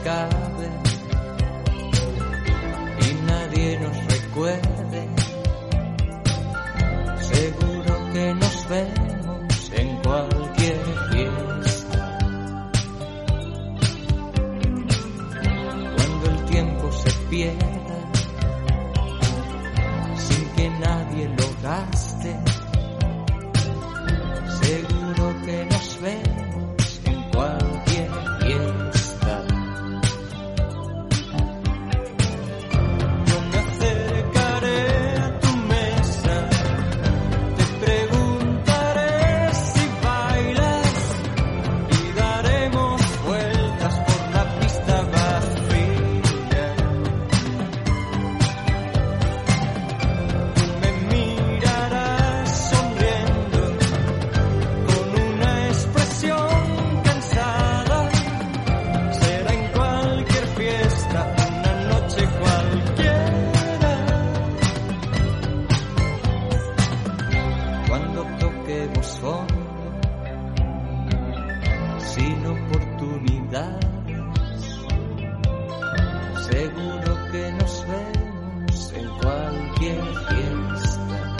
acabe y nadie nos recuerde, seguro que nos vemos en cualquier fiesta. Cuando el tiempo se pierda sin que nadie lo gaste, seguro que nos vemos en cualquier fiesta. Yo me acercaré a tu mesa, te preguntaré si bailas y daremos vueltas por la pista vacía. Tú me mirarás sonriendo con una expresión cansada. Será en cualquier fiesta, una noche cualquiera. Cuando toquemos fondo, sin oportunidades, seguro que nos vemos en cualquier fiesta.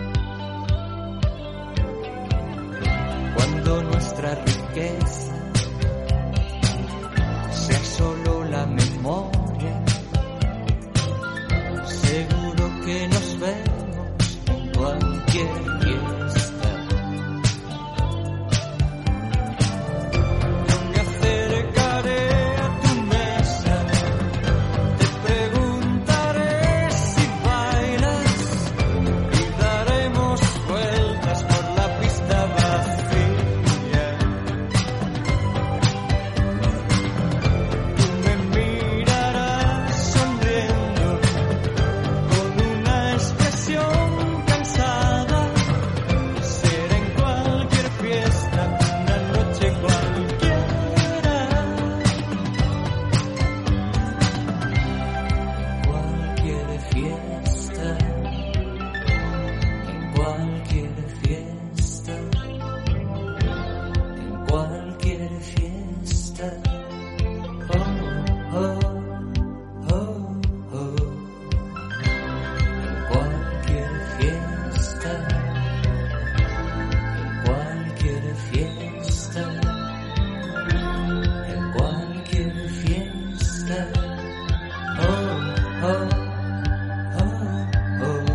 Cuando nuestra riqueza sea solo la memoria, seguro que nos vemos en cualquier fiesta. Yo me acercaré a tu mesa, te preguntaré si bailas y daremos vueltas por la pista vacía. Tú me mirarás sonriendo con una expresión cansada. Será en cualquier fiesta, una noche cualquiera. Cualquier fiesta, en cualquier fiesta, en cualquier fiesta. Oh, oh, oh, oh. En cualquier fiesta, en cualquier fiesta, en cualquier fiesta. Oh, oh, oh, oh.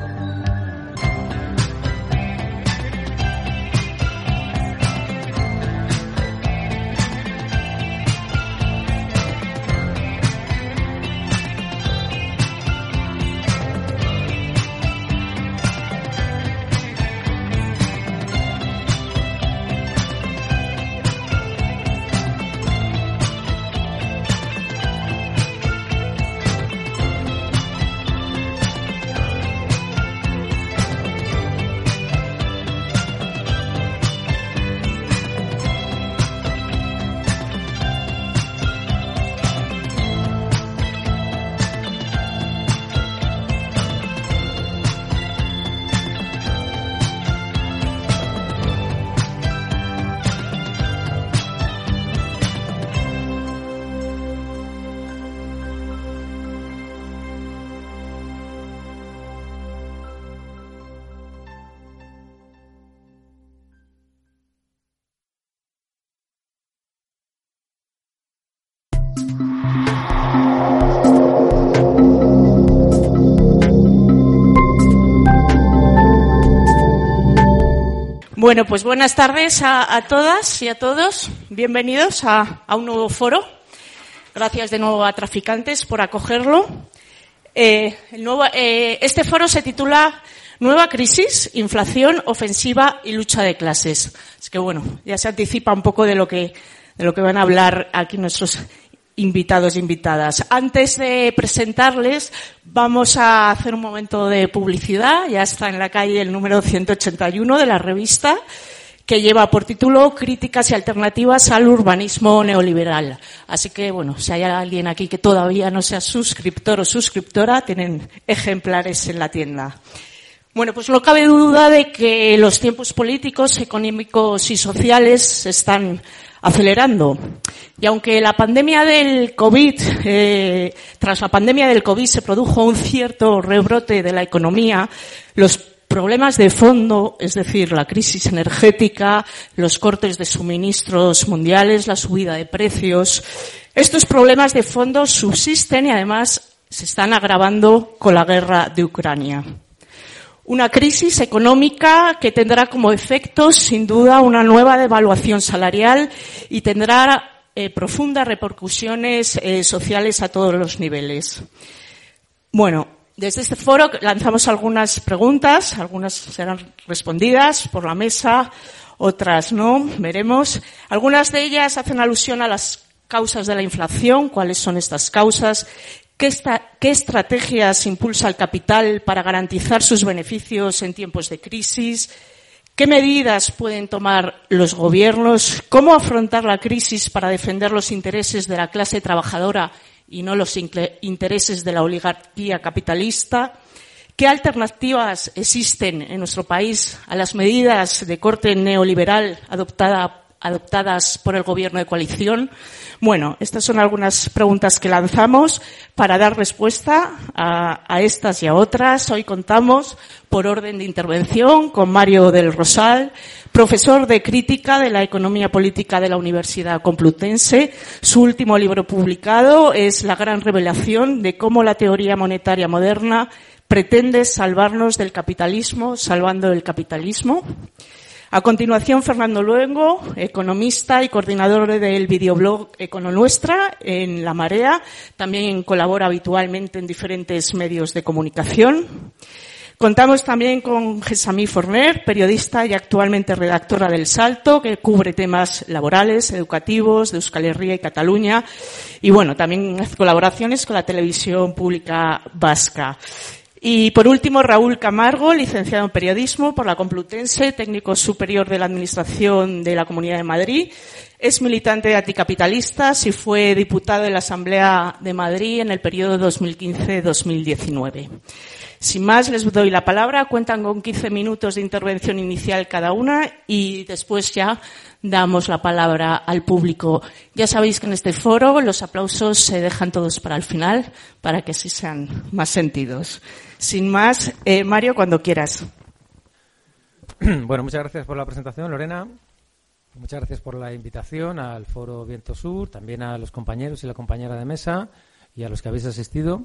Bueno, pues buenas tardes a todas y a todos. Bienvenidos a un nuevo foro. Gracias de nuevo a Traficantes por acogerlo. Este foro se titula Nueva crisis, inflación, ofensiva y lucha de clases. Es que bueno, ya se anticipa un poco de lo que van a hablar aquí nuestros invitados e invitadas. Antes de presentarles, vamos a hacer un momento de publicidad. Ya está en la calle el número 181 de la revista, que lleva por título Críticas y alternativas al urbanismo neoliberal. Así que, bueno, si hay alguien aquí que todavía no sea suscriptor o suscriptora, tienen ejemplares en la tienda. Bueno, pues no cabe duda de que los tiempos políticos, económicos y sociales se están acelerando. Y aunque la pandemia del COVID, tras la pandemia del COVID se produjo un cierto rebrote de la economía, los problemas de fondo, es decir, la crisis energética, los cortes de suministros mundiales, la subida de precios, estos problemas de fondo subsisten y además se están agravando con la guerra de Ucrania. Una crisis económica que tendrá como efecto, sin duda, una nueva devaluación salarial y tendrá profundas repercusiones sociales a todos los niveles. Bueno, desde este foro lanzamos algunas preguntas, algunas serán respondidas por la mesa, otras no, veremos. Algunas de ellas hacen alusión a las causas de la inflación, cuáles son estas causas, qué estrategias impulsa el capital para garantizar sus beneficios en tiempos de crisis, qué medidas pueden tomar los gobiernos, cómo afrontar la crisis para defender los intereses de la clase trabajadora y no los intereses de la oligarquía capitalista, qué alternativas existen en nuestro país a las medidas de corte neoliberal adoptadas por el gobierno de coalición. Bueno, estas son algunas preguntas que lanzamos para dar respuesta a estas y a otras. Hoy contamos, por orden de intervención, con Mario del Rosal, profesor de crítica de la economía política de la Universidad Complutense. Su último libro publicado es La gran revelación de cómo la teoría monetaria moderna pretende salvarnos del capitalismo, salvando el capitalismo. A continuación, Fernando Luengo, economista y coordinador del videoblog Econonuestra en La Marea. También colabora habitualmente en diferentes medios de comunicación. Contamos también con Gessamí Forner, periodista y actualmente redactora del Salto, que cubre temas laborales, educativos, de Euskal Herria y Cataluña. Y bueno, también hace colaboraciones con la televisión pública vasca. Y por último, Raúl Camargo, licenciado en Periodismo por la Complutense, técnico superior de la Administración de la Comunidad de Madrid. Es militante anticapitalista y fue diputado de la Asamblea de Madrid en el periodo 2015-2019. Sin más, les doy la palabra. Cuentan con 15 minutos de intervención inicial cada una y después ya damos la palabra al público. Ya sabéis que en este foro los aplausos se dejan todos para el final, para que así sean más sentidos. Sin más, Mario, cuando quieras. Bueno, muchas gracias por la presentación, Lorena. Muchas gracias por la invitación al Foro Viento Sur, también a los compañeros y la compañera de mesa y a los que habéis asistido,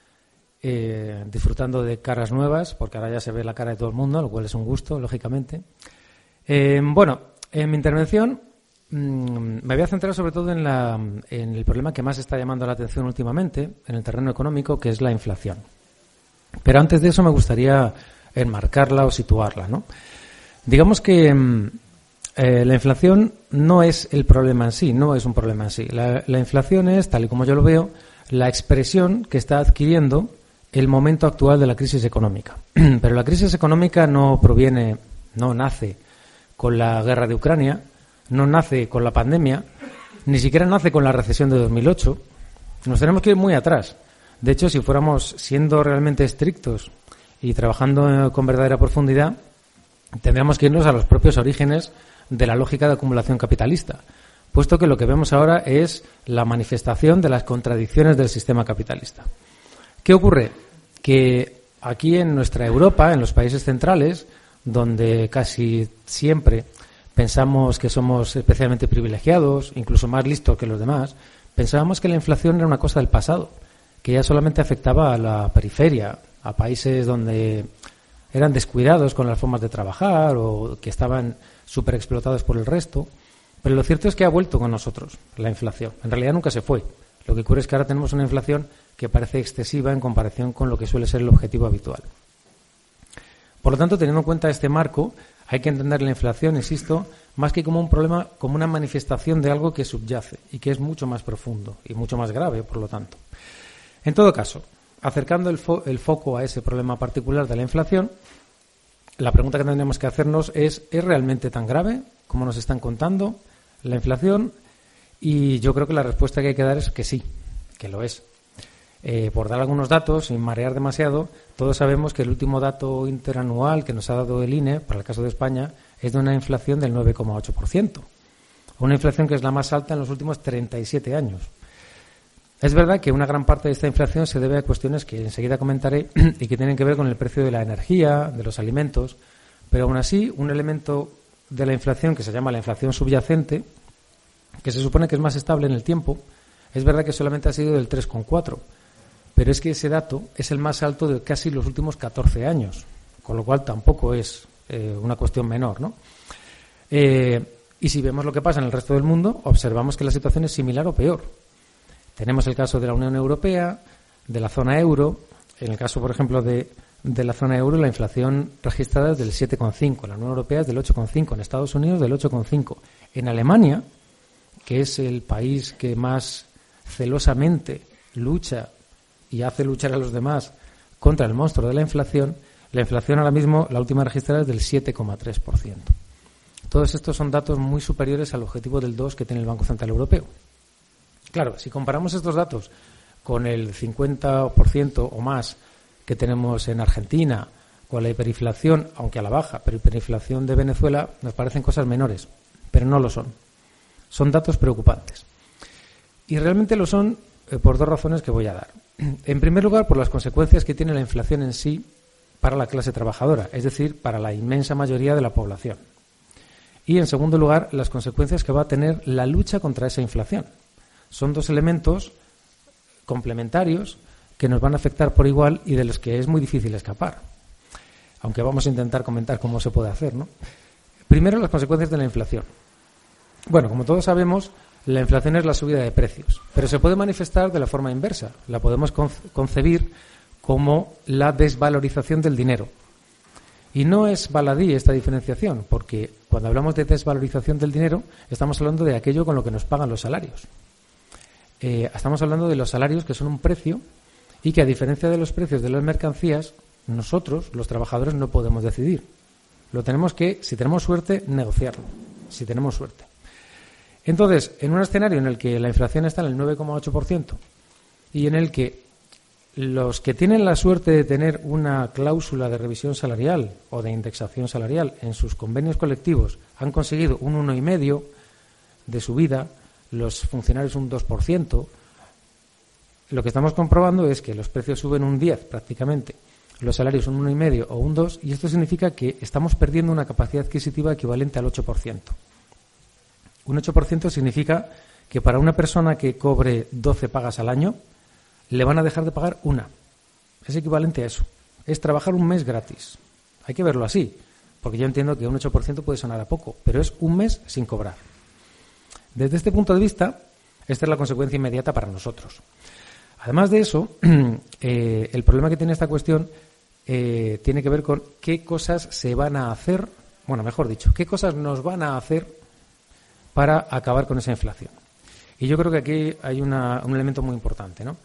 disfrutando de caras nuevas, porque ahora ya se ve la cara de todo el mundo, lo cual es un gusto, lógicamente. Bueno, en mi intervención me voy a centrar sobre todo en el problema que más está llamando la atención últimamente en el terreno económico, que es la inflación. Pero antes de eso me gustaría enmarcarla o situarla, ¿no? Digamos que la inflación no es el problema en sí, no es un problema en sí. La inflación es, tal y como yo lo veo, la expresión que está adquiriendo el momento actual de la crisis económica. Pero la crisis económica no nace con la guerra de Ucrania, no nace con la pandemia, ni siquiera nace con la recesión de 2008. Nos tenemos que ir muy atrás. De hecho, si fuéramos siendo realmente estrictos y trabajando con verdadera profundidad, tendríamos que irnos a los propios orígenes de la lógica de acumulación capitalista, puesto que lo que vemos ahora es la manifestación de las contradicciones del sistema capitalista. ¿Qué ocurre? Que aquí en nuestra Europa, en los países centrales, donde casi siempre pensamos que somos especialmente privilegiados, incluso más listos que los demás, pensábamos que la inflación era una cosa del pasado, que ya solamente afectaba a la periferia, a países donde eran descuidados con las formas de trabajar o que estaban superexplotados por el resto. Pero lo cierto es que ha vuelto con nosotros la inflación. En realidad nunca se fue. Lo que ocurre es que ahora tenemos una inflación que parece excesiva en comparación con lo que suele ser el objetivo habitual. Por lo tanto, teniendo en cuenta este marco, hay que entender la inflación, insisto, más que como un problema, como una manifestación de algo que subyace y que es mucho más profundo y mucho más grave, por lo tanto. En todo caso, acercando el foco a ese problema particular de la inflación, la pregunta que tendríamos que hacernos ¿es realmente tan grave como nos están contando la inflación? Y yo creo que la respuesta que hay que dar es que sí, que lo es. Por dar algunos datos, sin marear demasiado, todos sabemos que el último dato interanual que nos ha dado el INE, para el caso de España, es de una inflación del 9,8%. Una inflación que es la más alta en los últimos 37 años. Es verdad que una gran parte de esta inflación se debe a cuestiones que enseguida comentaré y que tienen que ver con el precio de la energía, de los alimentos, pero aún así un elemento de la inflación que se llama la inflación subyacente, que se supone que es más estable en el tiempo, es verdad que solamente ha sido del 3,4%. Pero es que ese dato es el más alto de casi los últimos 14 años, con lo cual tampoco es una cuestión menor, ¿no? Y si vemos lo que pasa en el resto del mundo, observamos que la situación es similar o peor. Tenemos el caso de la Unión Europea, de la zona euro. En el caso, por ejemplo, de la zona euro, la inflación registrada es del 7,5%, en la Unión Europea es del 8,5%, en Estados Unidos del 8,5%. En Alemania, que es el país que más celosamente lucha y hace luchar a los demás contra el monstruo de la inflación ahora mismo, la última registrada es del 7,3%. Todos estos son datos muy superiores al objetivo del 2% que tiene el Banco Central Europeo. Claro, si comparamos estos datos con el 50% o más que tenemos en Argentina, con la hiperinflación, aunque a la baja, pero hiperinflación de Venezuela, nos parecen cosas menores, pero no lo son. Son datos preocupantes. Y realmente lo son por dos razones que voy a dar. En primer lugar, por las consecuencias que tiene la inflación en sí para la clase trabajadora, es decir, para la inmensa mayoría de la población. Y, en segundo lugar, las consecuencias que va a tener la lucha contra esa inflación. Son dos elementos complementarios que nos van a afectar por igual y de los que es muy difícil escapar. Aunque vamos a intentar comentar cómo se puede hacer, ¿no? Primero, las consecuencias de la inflación. Bueno, como todos sabemos, la inflación es la subida de precios, pero se puede manifestar de la forma inversa. La podemos concebir como la desvalorización del dinero. Y no es baladí esta diferenciación, porque cuando hablamos de desvalorización del dinero, estamos hablando de aquello con lo que nos pagan los salarios. Estamos hablando de los salarios, que son un precio, y que a diferencia de los precios de las mercancías, nosotros, los trabajadores, no podemos decidir. Lo tenemos que, si tenemos suerte, negociarlo, si tenemos suerte. Entonces, en un escenario en el que la inflación está en el 9,8% y en el que los que tienen la suerte de tener una cláusula de revisión salarial o de indexación salarial en sus convenios colectivos han conseguido un 1,5% de subida, los funcionarios un 2%, lo que estamos comprobando es que los precios suben un 10% prácticamente, los salarios un 1,5% o un 2%, y esto significa que estamos perdiendo una capacidad adquisitiva equivalente al 8%. Un 8% significa que para una persona que cobre 12 pagas al año, le van a dejar de pagar una. Es equivalente a eso. Es trabajar un mes gratis. Hay que verlo así, porque yo entiendo que un 8% puede sonar a poco, pero es un mes sin cobrar. Desde este punto de vista, esta es la consecuencia inmediata para nosotros. Además de eso, el problema que tiene esta cuestión tiene que ver con qué cosas se van a hacer, bueno, mejor dicho, qué cosas nos van a hacer para acabar con esa inflación. Y yo creo que aquí hay un elemento muy importante, ¿no?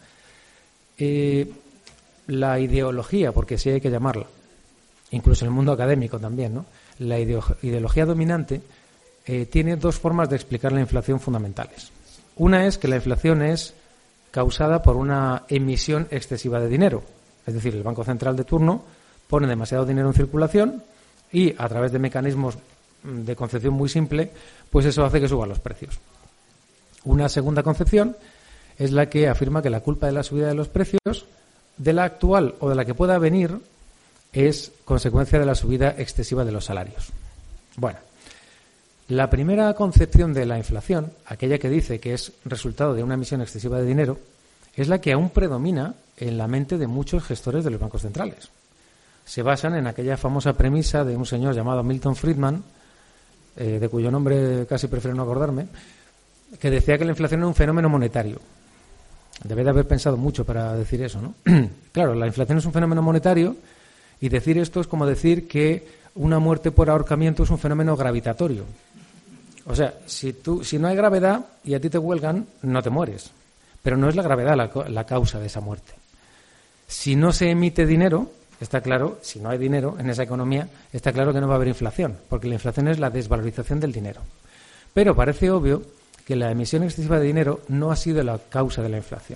La ideología, porque sí hay que llamarla, incluso en el mundo académico también, ¿no? La ideología dominante tiene dos formas de explicar la inflación fundamentales. Una es que la inflación es causada por una emisión excesiva de dinero. Es decir, el Banco Central de turno pone demasiado dinero en circulación y, a través de mecanismos de concepción muy simple, pues eso hace que suban los precios. Una segunda concepción es la que afirma que la culpa de la subida de los precios, de la actual o de la que pueda venir, es consecuencia de la subida excesiva de los salarios. Bueno, la primera concepción de la inflación, aquella que dice que es resultado de una emisión excesiva de dinero, es la que aún predomina en la mente de muchos gestores de los bancos centrales. Se basan en aquella famosa premisa de un señor llamado Milton Friedman, de cuyo nombre casi prefiero no acordarme, que decía que la inflación era un fenómeno monetario. Debe de haber pensado mucho para decir eso, ¿no? Claro, la inflación es un fenómeno monetario y decir esto es como decir que una muerte por ahorcamiento es un fenómeno gravitatorio. O sea, si no hay gravedad y a ti te huelgan, no te mueres. Pero no es la gravedad la causa de esa muerte. Si no se emite dinero, está claro, si no hay dinero en esa economía, está claro que no va a haber inflación, porque la inflación es la desvalorización del dinero. Pero parece obvio que la emisión excesiva de dinero no ha sido la causa de la inflación.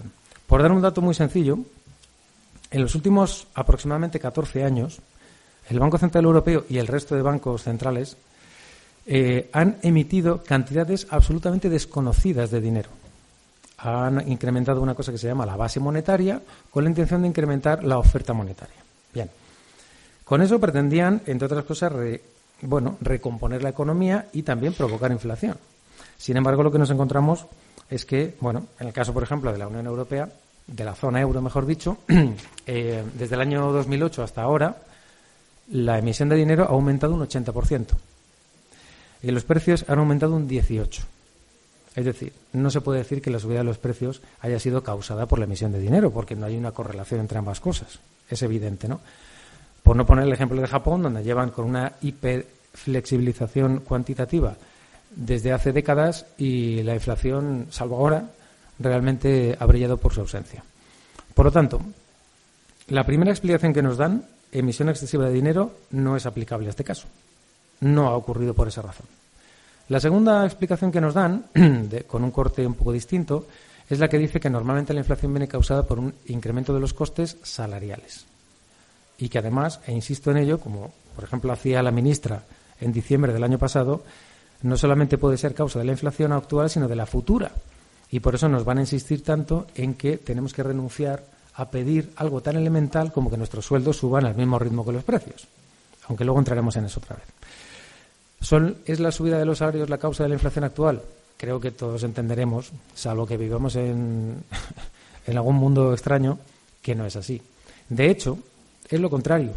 Por dar un dato muy sencillo, en los últimos aproximadamente 14 años, el Banco Central Europeo y el resto de bancos centrales han emitido cantidades absolutamente desconocidas de dinero. Han incrementado una cosa que se llama la base monetaria con la intención de incrementar la oferta monetaria. Bien, con eso pretendían, entre otras cosas, recomponer la economía y también provocar inflación. Sin embargo, lo que nos encontramos es que, en el caso, por ejemplo, de la Unión Europea, de la zona euro, mejor dicho, desde el año 2008 hasta ahora, la emisión de dinero ha aumentado un 80% y los precios han aumentado un 18%. Es decir, no se puede decir que la subida de los precios haya sido causada por la emisión de dinero, porque no hay una correlación entre ambas cosas. Es evidente, ¿no? Por no poner el ejemplo de Japón, donde llevan con una hiperflexibilización cuantitativa desde hace décadas y la inflación, salvo ahora, realmente ha brillado por su ausencia. Por lo tanto, la primera explicación que nos dan, emisión excesiva de dinero, no es aplicable a este caso. No ha ocurrido por esa razón. La segunda explicación que nos dan, con un corte un poco distinto, es la que dice que normalmente la inflación viene causada por un incremento de los costes salariales. Y que además, e insisto en ello, como por ejemplo hacía la ministra en diciembre del año pasado, no solamente puede ser causa de la inflación actual, sino de la futura. Y por eso nos van a insistir tanto en que tenemos que renunciar a pedir algo tan elemental como que nuestros sueldos suban al mismo ritmo que los precios. Aunque luego entraremos en eso otra vez. ¿Es la subida de los salarios la causa de la inflación actual? Creo que todos entenderemos, salvo que vivamos en algún mundo extraño, que no es así. De hecho, es lo contrario.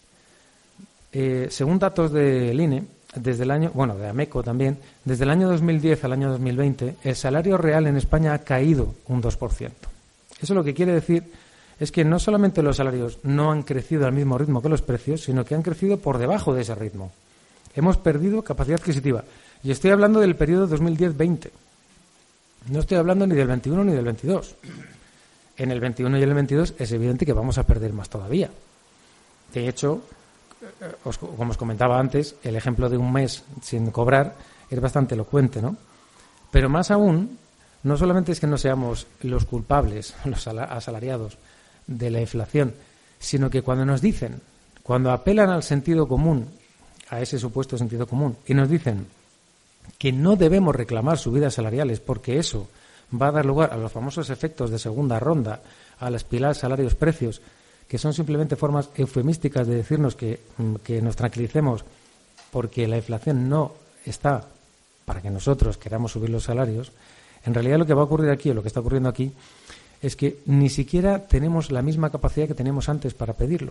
Según datos del INE, desde el año, de AMECO también, desde el año 2010 al año 2020, el salario real en España ha caído un 2%. Eso lo que quiere decir es que no solamente los salarios no han crecido al mismo ritmo que los precios, sino que han crecido por debajo de ese ritmo. Hemos perdido capacidad adquisitiva. Y estoy hablando del periodo 2010-20. No estoy hablando ni del 21 ni del 22. En el 21 y el 22 es evidente que vamos a perder más todavía. De hecho, como os comentaba antes, el ejemplo de un mes sin cobrar es bastante elocuente, ¿no? Pero más aún, no solamente es que no seamos los culpables, los asalariados de la inflación, sino que cuando apelan al sentido común, a ese supuesto sentido común, y nos dicen que no debemos reclamar subidas salariales porque eso va a dar lugar a los famosos efectos de segunda ronda, a la espiral salarios-precios, que son simplemente formas eufemísticas de decirnos que nos tranquilicemos porque la inflación no está para que nosotros queramos subir los salarios. En realidad lo que va a ocurrir aquí, o lo que está ocurriendo aquí, es que ni siquiera tenemos la misma capacidad que teníamos antes para pedirlo.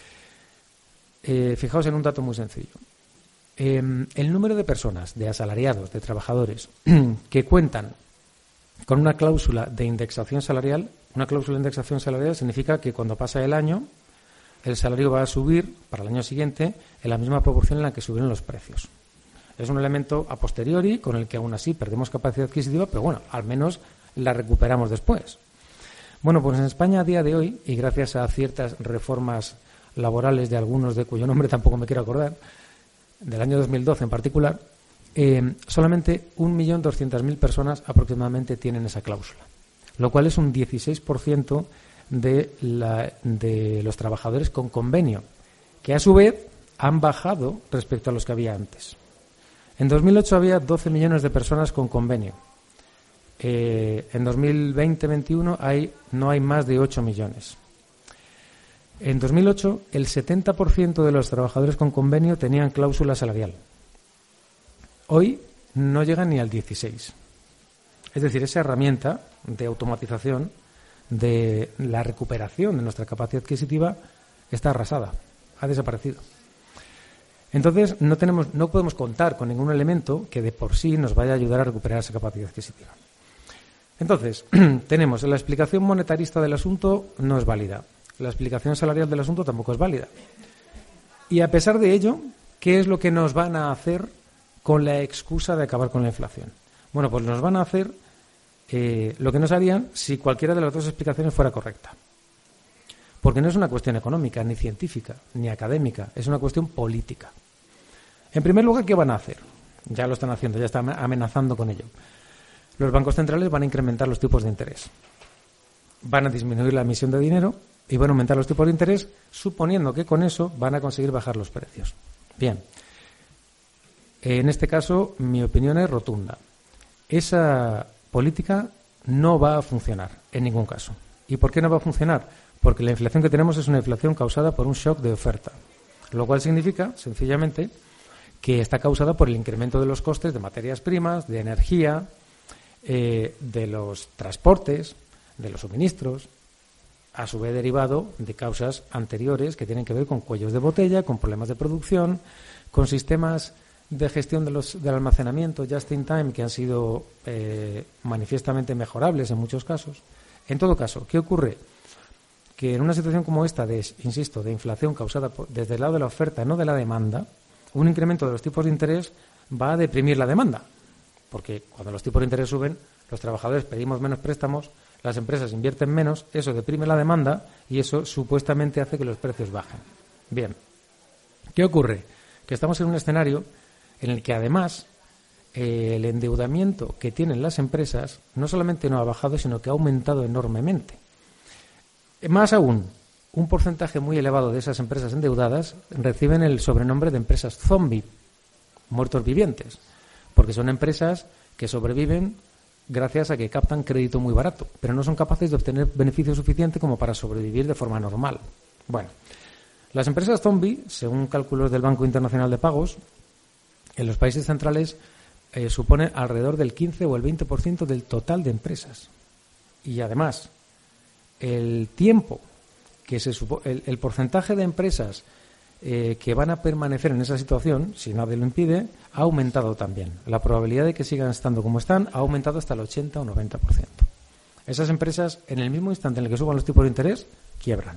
Fijaos en un dato muy sencillo. El número de personas, de asalariados, de trabajadores, que cuentan con una cláusula de indexación salarial. Una cláusula de indexación salarial significa que cuando pasa el año, el salario va a subir para el año siguiente en la misma proporción en la que subieron los precios. Es un elemento a posteriori con el que aún así perdemos capacidad adquisitiva, pero al menos la recuperamos después. Pues en España a día de hoy, y gracias a ciertas reformas laborales de algunos de cuyo nombre tampoco me quiero acordar, del año 2012 en particular, solamente 1.200.000 personas aproximadamente tienen esa cláusula, lo cual es un 16% de los trabajadores con convenio, que a su vez han bajado respecto a los que había antes. En 2008 había 12 millones de personas con convenio. En 2020-21 no hay más de 8 millones. En 2008, el 70% de los trabajadores con convenio tenían cláusula salarial. Hoy no llegan ni al 16%. Es decir, esa herramienta de automatización de la recuperación de nuestra capacidad adquisitiva está arrasada, ha desaparecido. Entonces, no podemos contar con ningún elemento que de por sí nos vaya a ayudar a recuperar esa capacidad adquisitiva. Entonces, tenemos la explicación monetarista del asunto no es válida. La explicación salarial del asunto tampoco es válida. Y a pesar de ello, ¿qué es lo que nos van a hacer con la excusa de acabar con la inflación? Pues nos van a hacer lo que nos harían si cualquiera de las dos explicaciones fuera correcta. Porque no es una cuestión económica, ni científica, ni académica, es una cuestión política. En primer lugar, ¿qué van a hacer? Ya lo están haciendo, ya están amenazando con ello. Los bancos centrales van a incrementar los tipos de interés. van a disminuir la emisión de dinero y van a aumentar los tipos de interés, suponiendo que con eso van a conseguir bajar los precios. Bien, en este caso mi opinión es rotunda. Esa política no va a funcionar en ningún caso. ¿Y por qué no va a funcionar? Porque la inflación que tenemos es una inflación causada por un shock de oferta, lo cual significa, sencillamente, que está causada por el incremento de los costes de materias primas, de energía, de los transportes, de los suministros, a su vez derivado de causas anteriores que tienen que ver con cuellos de botella, con problemas de producción, con sistemas de gestión del almacenamiento just in time que han sido manifiestamente mejorables en muchos casos. En todo caso, ¿qué ocurre? Que en una situación como esta, insisto, de inflación causada desde el lado de la oferta, no de la demanda, un incremento de los tipos de interés va a deprimir la demanda, porque cuando los tipos de interés suben, los trabajadores pedimos menos préstamos, las empresas invierten menos, eso deprime la demanda y eso supuestamente hace que los precios bajen. Bien, ¿qué ocurre? Que estamos en un escenario en el que además el endeudamiento que tienen las empresas no solamente no ha bajado, sino que ha aumentado enormemente. Más aún, un porcentaje muy elevado de esas empresas endeudadas reciben el sobrenombre de empresas zombie, muertos vivientes, porque son empresas que sobreviven gracias a que captan crédito muy barato, pero no son capaces de obtener beneficio suficiente como para sobrevivir de forma normal. Bueno, las empresas zombie, según cálculos del Banco Internacional de Pagos, en los países centrales supone alrededor del 15 o el 20% del total de empresas. Y además, el tiempo que el porcentaje de empresas que van a permanecer en esa situación, si nadie lo impide, ha aumentado también. La probabilidad de que sigan estando como están ha aumentado hasta el 80 o 90%. Esas empresas, en el mismo instante en el que suban los tipos de interés, quiebran.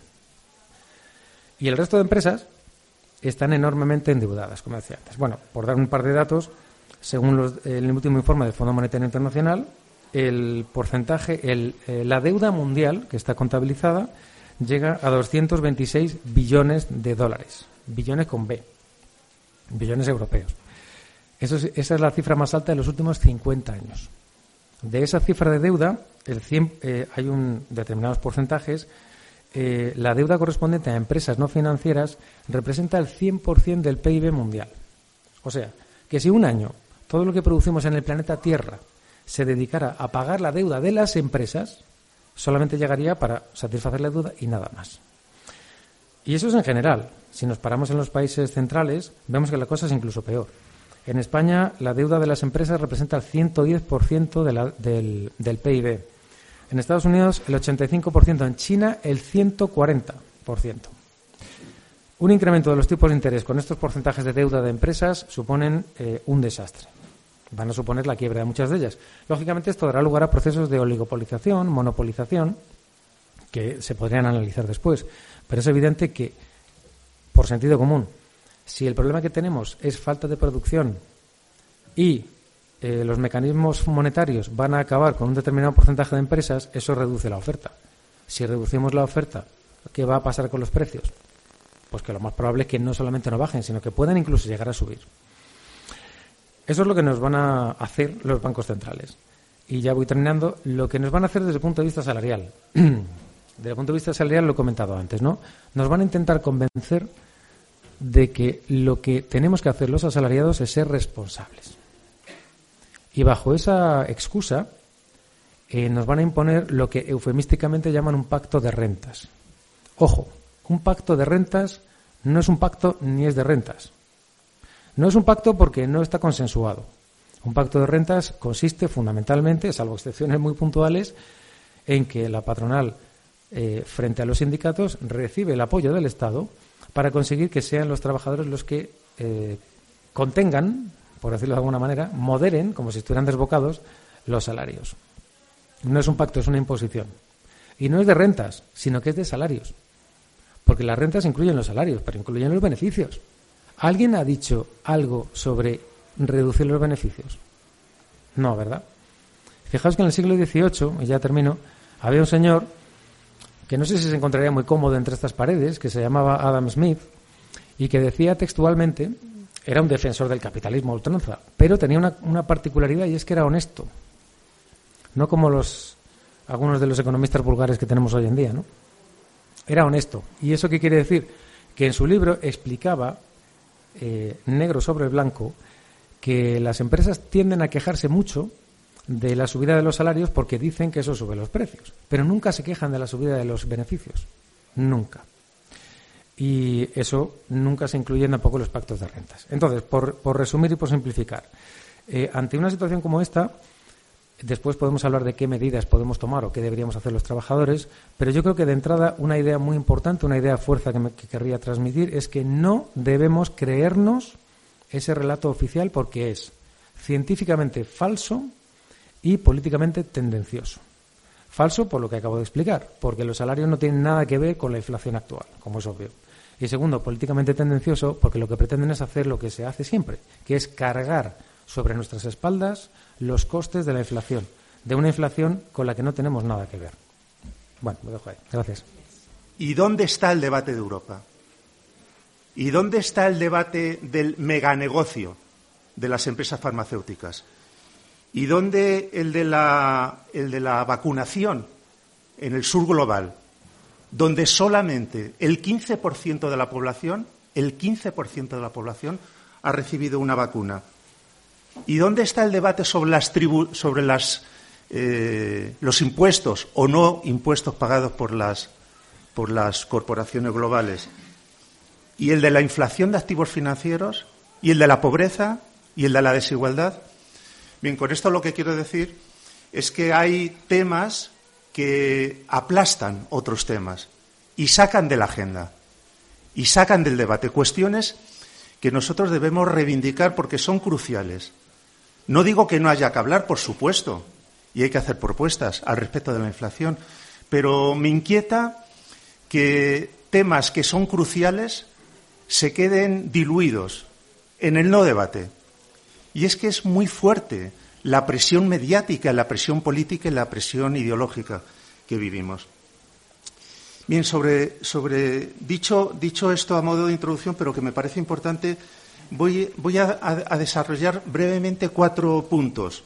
Y el resto de empresas están enormemente endeudadas, como decía antes. Bueno, por dar un par de datos, según el último informe del Fondo Monetario Internacional, el porcentaje, la deuda mundial que está contabilizada llega a 226 billones de dólares. Billones con B. Billones europeos. Esa es la cifra más alta de los últimos 50 años. De esa cifra de deuda, hay determinados porcentajes. La deuda correspondiente a empresas no financieras representa el 100% del PIB mundial. O sea, que si un año todo lo que producimos en el planeta Tierra se dedicara a pagar la deuda de las empresas, solamente llegaría para satisfacer la deuda y nada más. Y eso es en general. Si nos paramos en los países centrales, vemos que la cosa es incluso peor. En España, la deuda de las empresas representa el 110% del PIB. En Estados Unidos, el 85%. En China, el 140%. Un incremento de los tipos de interés con estos porcentajes de deuda de empresas suponen un desastre. Van a suponer la quiebra de muchas de ellas. Lógicamente, esto dará lugar a procesos de oligopolización, monopolización, que se podrían analizar después. Pero es evidente que, por sentido común, si el problema que tenemos es falta de producción y los mecanismos monetarios van a acabar con un determinado porcentaje de empresas, eso reduce la oferta. Si reducimos la oferta, ¿qué va a pasar con los precios? Pues que lo más probable es que no solamente no bajen, sino que puedan incluso llegar a subir. Eso es lo que nos van a hacer los bancos centrales. Y ya voy terminando. Lo que nos van a hacer desde el punto de vista salarial. Desde el punto de vista salarial lo he comentado antes, ¿no? Nos van a intentar convencer de que lo que tenemos que hacer los asalariados es ser responsables. Y bajo esa excusa nos van a imponer lo que eufemísticamente llaman un pacto de rentas. Ojo, un pacto de rentas no es un pacto ni es de rentas. No es un pacto porque no está consensuado. Un pacto de rentas consiste fundamentalmente, salvo excepciones muy puntuales, en que la patronal, frente a los sindicatos, recibe el apoyo del Estado para conseguir que sean los trabajadores los que contengan, por decirlo de alguna manera, moderen, como si estuvieran desbocados, los salarios. No es un pacto, es una imposición. Y no es de rentas, sino que es de salarios. Porque las rentas incluyen los salarios, pero incluyen los beneficios. ¿Alguien ha dicho algo sobre reducir los beneficios? No, ¿verdad? Fijaos que en el siglo XVIII, y ya termino, había un señor que no sé si se encontraría muy cómodo entre estas paredes, que se llamaba Adam Smith, y que decía textualmente, era un defensor del capitalismo a ultranza, pero tenía una particularidad y es que era honesto. No como los algunos de los economistas vulgares que tenemos hoy en día, ¿no? Era honesto. ¿Y eso qué quiere decir? Que en su libro explicaba, negro sobre blanco, que las empresas tienden a quejarse mucho de la subida de los salarios porque dicen que eso sube los precios, pero nunca se quejan de la subida de los beneficios. Nunca. Y eso nunca se incluye tampoco en los pactos de rentas. Entonces, por resumir y por simplificar, ante una situación como esta, después podemos hablar de qué medidas podemos tomar o qué deberíamos hacer los trabajadores, pero yo creo que de entrada una idea muy importante, una idea fuerza que querría transmitir es que no debemos creernos ese relato oficial porque es científicamente falso y políticamente tendencioso. Falso por lo que acabo de explicar, porque los salarios no tienen nada que ver con la inflación actual, como es obvio. Y segundo, políticamente tendencioso porque lo que pretenden es hacer lo que se hace siempre, que es cargar sobre nuestras espaldas los costes de la inflación, de una inflación con la que no tenemos nada que ver. Bueno, lo dejo ahí. Gracias. ¿Y dónde está el debate de Europa? ¿Y dónde está el debate del meganegocio de las empresas farmacéuticas? ¿Y dónde el de la vacunación en el sur global, donde solamente el 15% de la población, ha recibido una vacuna? ¿Y dónde está el debate sobre los impuestos o no impuestos pagados por las corporaciones globales? ¿Y el de la inflación de activos financieros? ¿Y el de la pobreza? ¿Y el de la desigualdad? Bien, con esto lo que quiero decir es que hay temas que aplastan otros temas y sacan de la agenda y sacan del debate cuestiones que nosotros debemos reivindicar porque son cruciales. No digo que no haya que hablar, por supuesto, y hay que hacer propuestas al respecto de la inflación, pero me inquieta que temas que son cruciales se queden diluidos en el no debate. Y es que es muy fuerte la presión mediática, la presión política y la presión ideológica que vivimos. Bien, dicho esto a modo de introducción, pero que me parece importante, voy a desarrollar brevemente 4 puntos.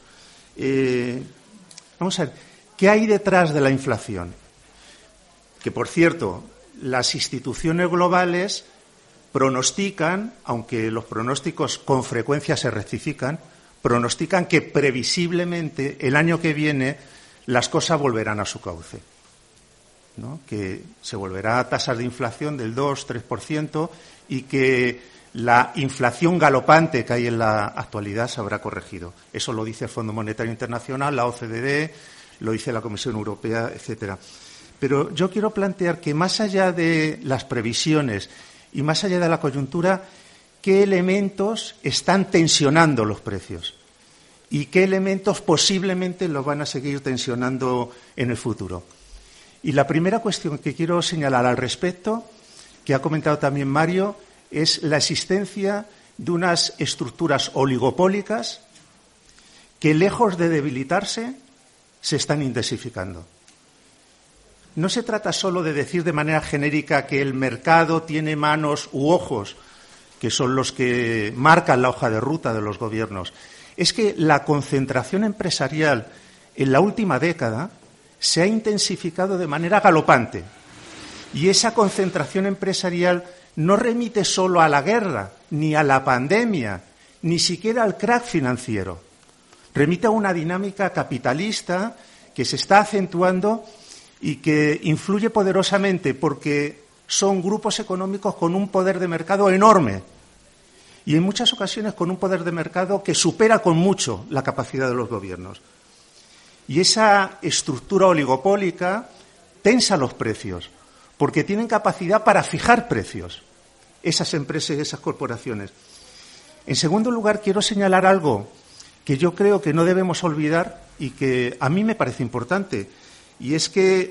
Vamos a ver, ¿qué hay detrás de la inflación? Que, por cierto, las instituciones globales pronostican, aunque los pronósticos con frecuencia se rectifican, pronostican que previsiblemente el año que viene las cosas volverán a su cauce, ¿no? Que se volverá a tasas de inflación del 2-3% y que la inflación galopante que hay en la actualidad se habrá corregido. Eso lo dice el Fondo Monetario Internacional, la OCDE, lo dice la Comisión Europea, etcétera. Pero yo quiero plantear que más allá de las previsiones y más allá de la coyuntura, ¿qué elementos están tensionando los precios? ¿Y qué elementos posiblemente los van a seguir tensionando en el futuro? Y la primera cuestión que quiero señalar al respecto, que ha comentado también Mario, es la existencia de unas estructuras oligopólicas que, lejos de debilitarse, se están intensificando. No se trata solo de decir de manera genérica que el mercado tiene manos u ojos, que son los que marcan la hoja de ruta de los gobiernos. Es que la concentración empresarial en la última década se ha intensificado de manera galopante. Y esa concentración empresarial no remite solo a la guerra, ni a la pandemia, ni siquiera al crack financiero. Remite a una dinámica capitalista que se está acentuando y que influye poderosamente porque son grupos económicos con un poder de mercado enorme y en muchas ocasiones con un poder de mercado que supera con mucho la capacidad de los gobiernos. Y esa estructura oligopólica tensa los precios porque tienen capacidad para fijar precios, esas empresas y esas corporaciones. En segundo lugar, quiero señalar algo que yo creo que no debemos olvidar y que a mí me parece importante. Y es que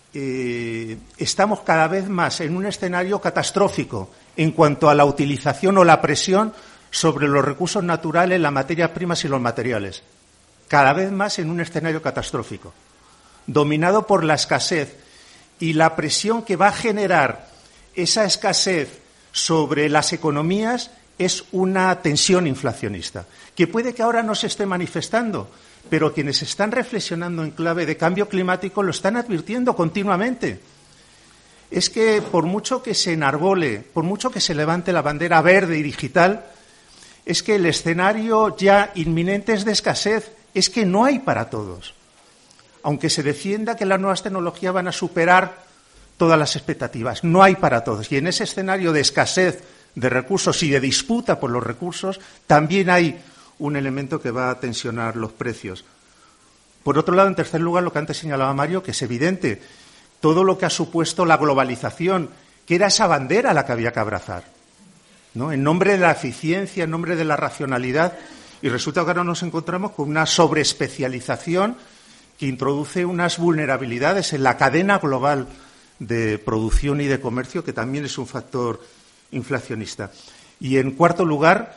estamos cada vez más en un escenario catastrófico en cuanto a la utilización o la presión sobre los recursos naturales, las materias primas y los materiales. Cada vez más en un escenario catastrófico, dominado por la escasez y la presión que va a generar esa escasez sobre las economías es una tensión inflacionista, que puede que ahora no se esté manifestando, pero quienes están reflexionando en clave de cambio climático lo están advirtiendo continuamente. Es que por mucho que se enarbole, por mucho que se levante la bandera verde y digital, es que el escenario ya inminente es de escasez, es que no hay para todos. Aunque se defienda que las nuevas tecnologías van a superar todas las expectativas, no hay para todos. Y en ese escenario de escasez de recursos y de disputa por los recursos, también hay un elemento que va a tensionar los precios. Por otro lado, en tercer lugar, lo que antes señalaba Mario, que es evidente, todo lo que ha supuesto la globalización, que era esa bandera a la que había que abrazar, ¿no? En nombre de la eficiencia, en nombre de la racionalidad, y resulta que ahora nos encontramos con una sobreespecialización que introduce unas vulnerabilidades en la cadena global de producción y de comercio, que también es un factor inflacionista. Y, en cuarto lugar,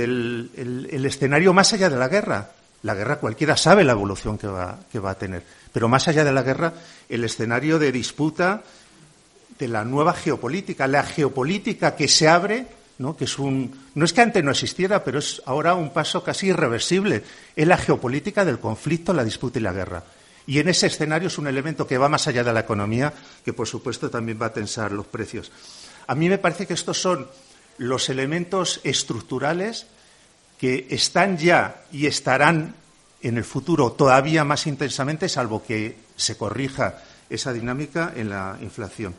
el escenario más allá de la guerra. La guerra cualquiera sabe la evolución que va a tener, pero más allá de la guerra, el escenario de disputa de la nueva geopolítica, la geopolítica que se abre, ¿no? Que no es que antes no existiera, pero es ahora un paso casi irreversible. Es la geopolítica del conflicto, la disputa y la guerra. Y en ese escenario es un elemento que va más allá de la economía, que por supuesto también va a tensar los precios. A mí me parece que estos son los elementos estructurales que están ya y estarán en el futuro todavía más intensamente, salvo que se corrija esa dinámica en la inflación.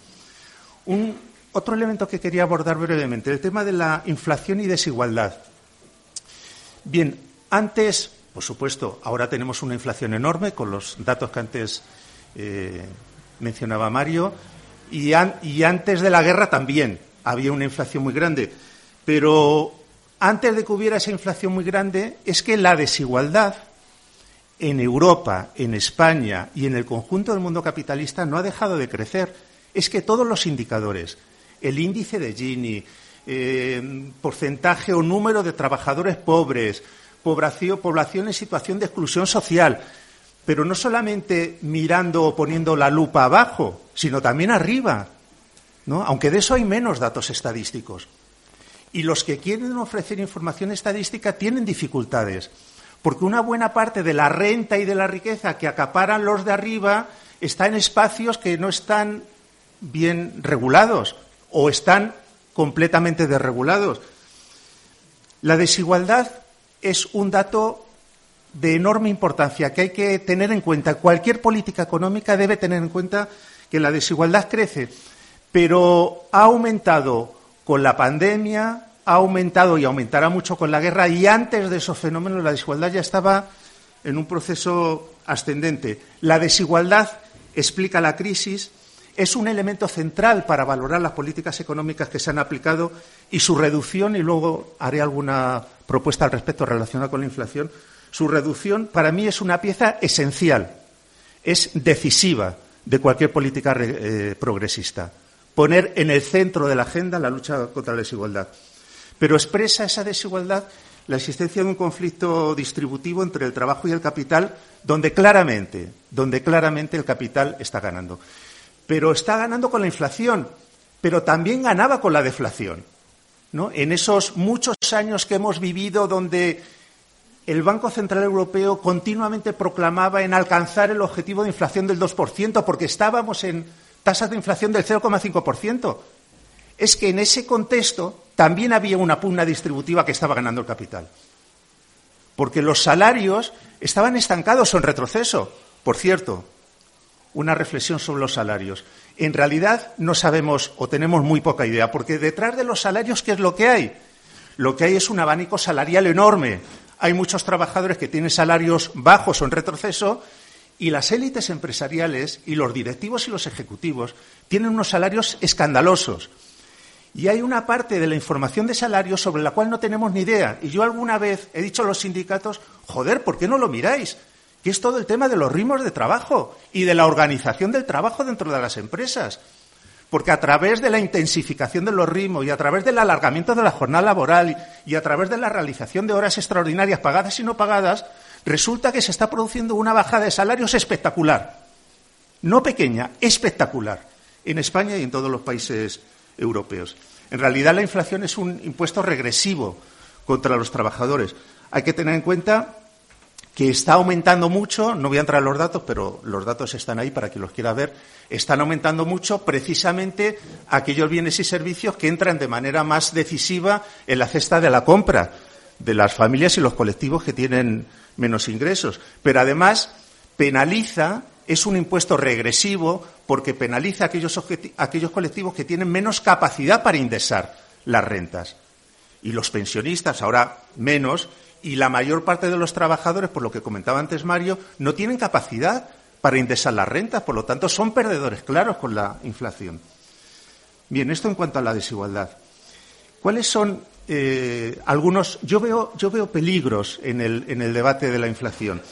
Otro elemento que quería abordar brevemente, el tema de la inflación y desigualdad. Bien, antes, por supuesto, ahora tenemos una inflación enorme con los datos que antes mencionaba Mario, y antes de la guerra también había una inflación muy grande. Pero antes de que hubiera esa inflación muy grande, es que la desigualdad en Europa, en España y en el conjunto del mundo capitalista no ha dejado de crecer. Es que todos los indicadores, el índice de Gini, porcentaje o número de trabajadores pobres, población en situación de exclusión social, pero no solamente mirando o poniendo la lupa abajo, sino también arriba, ¿no? Aunque de eso hay menos datos estadísticos. Y los que quieren ofrecer información estadística tienen dificultades, porque una buena parte de la renta y de la riqueza que acaparan los de arriba está en espacios que no están bien regulados o están completamente desregulados. La desigualdad es un dato de enorme importancia que hay que tener en cuenta. Cualquier política económica debe tener en cuenta que la desigualdad crece, pero ha aumentado con la pandemia, ha aumentado y aumentará mucho con la guerra, y antes de esos fenómenos la desigualdad ya estaba en un proceso ascendente. La desigualdad explica la crisis, es un elemento central para valorar las políticas económicas que se han aplicado y su reducción, y luego haré alguna propuesta al respecto relacionada con la inflación. Su reducción para mí es una pieza esencial, es decisiva de cualquier política progresista. Poner en el centro de la agenda la lucha contra la desigualdad. Pero expresa esa desigualdad la existencia de un conflicto distributivo entre el trabajo y el capital, donde claramente el capital está ganando. Pero está ganando con la inflación, pero también ganaba con la deflación, ¿no? En esos muchos años que hemos vivido, donde el Banco Central Europeo continuamente proclamaba en alcanzar el objetivo de inflación del 2%, porque estábamos en tasas de inflación del 0,5%. Es que en ese contexto también había una pugna distributiva que estaba ganando el capital, porque los salarios estaban estancados o en retroceso. Por cierto, una reflexión sobre los salarios. En realidad no sabemos o tenemos muy poca idea, porque detrás de los salarios, ¿qué es lo que hay? Lo que hay es un abanico salarial enorme. Hay muchos trabajadores que tienen salarios bajos o en retroceso, y las élites empresariales y los directivos y los ejecutivos tienen unos salarios escandalosos. Y hay una parte de la información de salarios sobre la cual no tenemos ni idea. Y yo alguna vez he dicho a los sindicatos, joder, ¿por qué no lo miráis? Que es todo el tema de los ritmos de trabajo y de la organización del trabajo dentro de las empresas. Porque a través de la intensificación de los ritmos y a través del alargamiento de la jornada laboral y a través de la realización de horas extraordinarias pagadas y no pagadas, resulta que se está produciendo una bajada de salarios espectacular. No pequeña, espectacular. En España y en todos los países europeos. En realidad, la inflación es un impuesto regresivo contra los trabajadores. Hay que tener en cuenta que está aumentando mucho, no voy a entrar en los datos, pero los datos están ahí para quien los quiera ver, están aumentando mucho precisamente aquellos bienes y servicios que entran de manera más decisiva en la cesta de la compra de las familias y los colectivos que tienen menos ingresos. Pero además penaliza, es un impuesto regresivo porque penaliza a aquellos colectivos que tienen menos capacidad para indexar las rentas. Y los pensionistas, ahora menos, y la mayor parte de los trabajadores, por lo que comentaba antes Mario, no tienen capacidad para indexar las rentas, por lo tanto son perdedores claros con la inflación. Bien, esto en cuanto a la desigualdad. ¿Cuáles son algunos? Yo veo peligros en el debate de la inflación.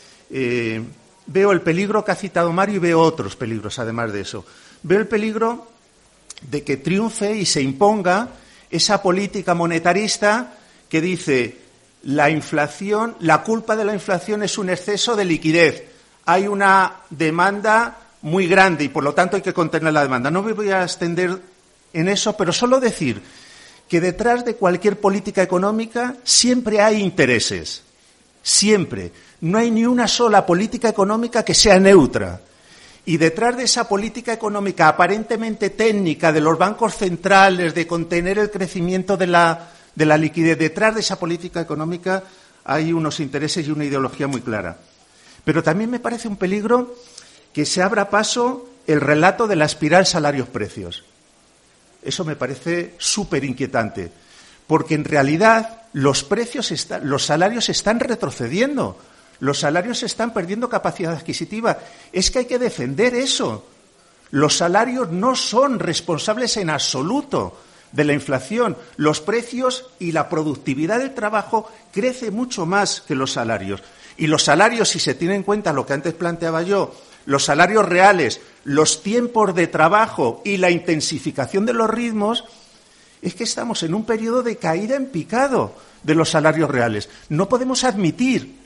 Veo el peligro que ha citado Mario y veo otros peligros, además de eso. Veo el peligro de que triunfe y se imponga esa política monetarista que dice la inflación, la culpa de la inflación es un exceso de liquidez. Hay una demanda muy grande y, por lo tanto, hay que contener la demanda. No me voy a extender en eso, pero solo decir que detrás de cualquier política económica siempre hay intereses. Siempre. No hay ni una sola política económica que sea neutra. Y detrás de esa política económica aparentemente técnica de los bancos centrales, de contener el crecimiento de la liquidez, detrás de esa política económica hay unos intereses y una ideología muy clara. Pero también me parece un peligro que se abra paso el relato de la espiral salarios-precios. Eso me parece súper inquietante, porque en realidad los salarios están retrocediendo, los salarios están perdiendo capacidad adquisitiva. Es que hay que defender eso. Los salarios no son responsables en absoluto de la inflación. Los precios y la productividad del trabajo crece mucho más que los salarios. Y los salarios, si se tiene en cuenta lo que antes planteaba yo, los salarios reales, los tiempos de trabajo y la intensificación de los ritmos, es que estamos en un periodo de caída en picado de los salarios reales. No podemos admitir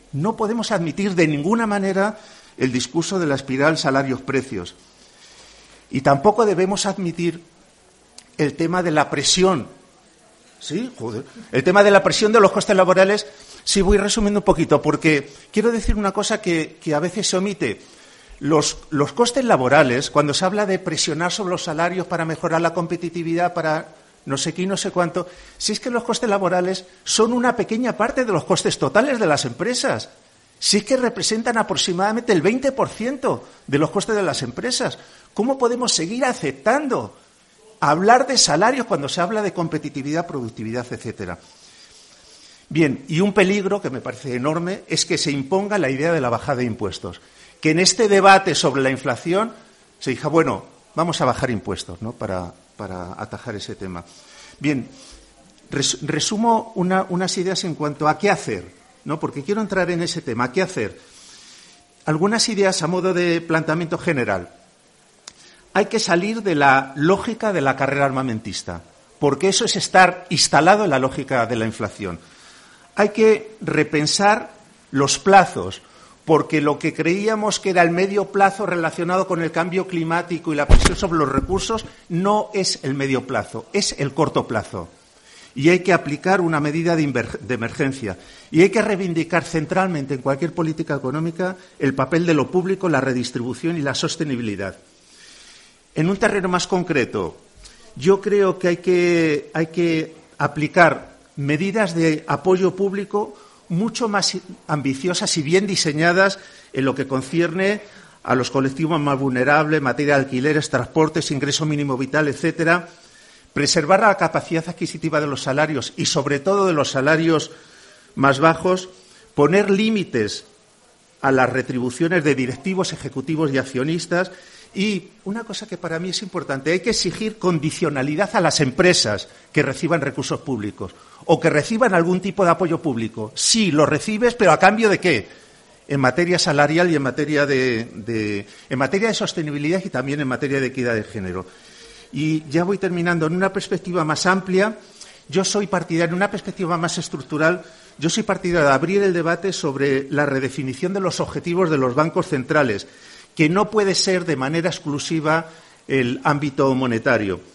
de ninguna manera el discurso de la espiral salarios-precios. Y tampoco debemos admitir el tema de la presión. ¿Sí? Joder. El tema de la presión de los costes laborales. Sí, voy resumiendo un poquito, porque quiero decir una cosa que a veces se omite. Los costes laborales, cuando se habla de presionar sobre los salarios para mejorar la competitividad, para no sé qué y no sé cuánto, si es que los costes laborales son una pequeña parte de los costes totales de las empresas. Si es que representan aproximadamente el 20% de los costes de las empresas. ¿Cómo podemos seguir aceptando hablar de salarios cuando se habla de competitividad, productividad, etcétera? Bien, y un peligro que me parece enorme es que se imponga la idea de la bajada de impuestos. Que en este debate sobre la inflación se diga, bueno, vamos a bajar impuestos, ¿no?, para atajar ese tema. Bien, resumo unas ideas en cuanto a qué hacer, ¿no?, porque quiero entrar en ese tema. ¿Qué hacer? Algunas ideas a modo de planteamiento general. Hay que salir de la lógica de la carrera armamentista, porque eso es estar instalado en la lógica de la inflación. Hay que repensar los plazos, porque lo que creíamos que era el medio plazo relacionado con el cambio climático y la presión sobre los recursos no es el medio plazo, es el corto plazo. Y hay que aplicar una medida de emergencia. Y hay que reivindicar centralmente en cualquier política económica el papel de lo público, la redistribución y la sostenibilidad. En un terreno más concreto, yo creo que hay que aplicar medidas de apoyo público mucho más ambiciosas y bien diseñadas en lo que concierne a los colectivos más vulnerables, materia de alquileres, transportes, ingreso mínimo vital, etcétera. Preservar la capacidad adquisitiva de los salarios y, sobre todo, de los salarios más bajos. Poner límites a las retribuciones de directivos, ejecutivos y accionistas. Y una cosa que para mí es importante, hay que exigir condicionalidad a las empresas que reciban recursos públicos o que reciban algún tipo de apoyo público. Sí, lo recibes, pero ¿a cambio de qué? En materia salarial y en materia de sostenibilidad y también en materia de equidad de género. Y ya voy terminando. En una perspectiva más amplia, yo soy partidario, en una perspectiva más estructural, yo soy partidario de abrir el debate sobre la redefinición de los objetivos de los bancos centrales, que no puede ser de manera exclusiva el ámbito monetario.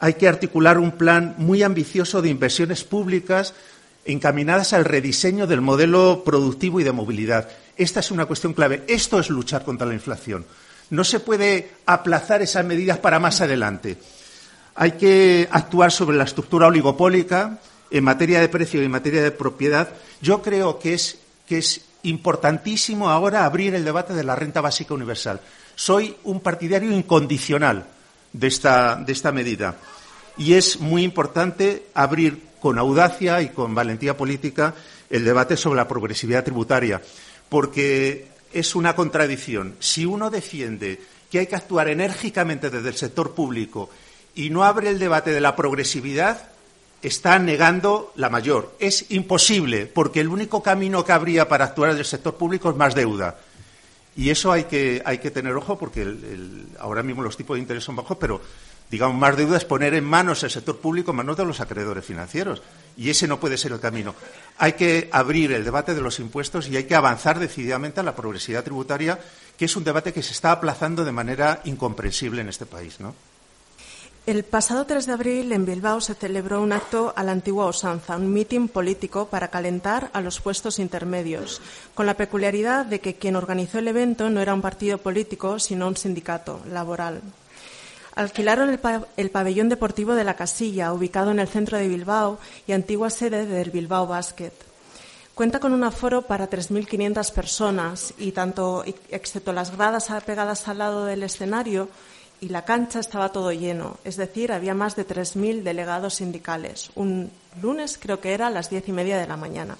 hay que articular un plan muy ambicioso de inversiones públicas encaminadas al rediseño del modelo productivo y de movilidad. Esta es una cuestión clave. Esto es luchar contra la inflación. No se puede aplazar esas medidas para más adelante. Hay que actuar sobre la estructura oligopólica en materia de precio y en materia de propiedad. Yo creo que es importantísimo ahora abrir el debate de la renta básica universal. Soy un partidario incondicional de esta medida. Y es muy importante abrir con audacia y con valentía política el debate sobre la progresividad tributaria, porque es una contradicción. Si uno defiende que hay que actuar enérgicamente desde el sector público y no abre el debate de la progresividad, está negando la mayor. Es imposible, porque el único camino que habría para actuar desde el sector público es más deuda. Y eso hay que tener ojo, porque ahora mismo los tipos de interés son bajos, pero, digamos, más deuda es poner en manos el sector público, en manos de los acreedores financieros. Y ese no puede ser el camino. Hay que abrir el debate de los impuestos y hay que avanzar decididamente a la progresividad tributaria, que es un debate que se está aplazando de manera incomprensible en este país, ¿no? El pasado 3 de abril en Bilbao se celebró un acto a la antigua usanza, un mitin político para calentar a los puestos intermedios, con la peculiaridad de que quien organizó el evento no era un partido político, sino un sindicato laboral. Alquilaron el pabellón deportivo de La Casilla, ubicado en el centro de Bilbao y antigua sede del Bilbao Basket. Cuenta con un aforo para 3.500 personas y excepto las gradas pegadas al lado del escenario, y la cancha estaba todo lleno, es decir, había más de 3.000 delegados sindicales. Un lunes, creo que era, a las 10:30 de la mañana.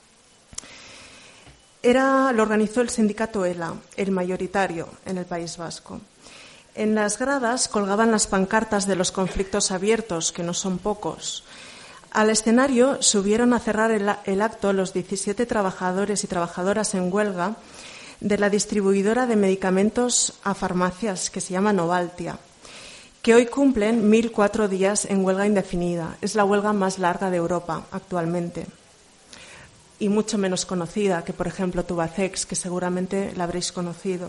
Lo organizó el sindicato ELA, el mayoritario en el País Vasco. En las gradas colgaban las pancartas de los conflictos abiertos, que no son pocos. Al escenario subieron a cerrar el acto los 17 trabajadores y trabajadoras en huelga de la distribuidora de medicamentos a farmacias, que se llama Novaltia, que hoy cumplen 1.004 días en huelga indefinida. Es la huelga más larga de Europa actualmente y mucho menos conocida que, por ejemplo, Tubacex, que seguramente la habréis conocido.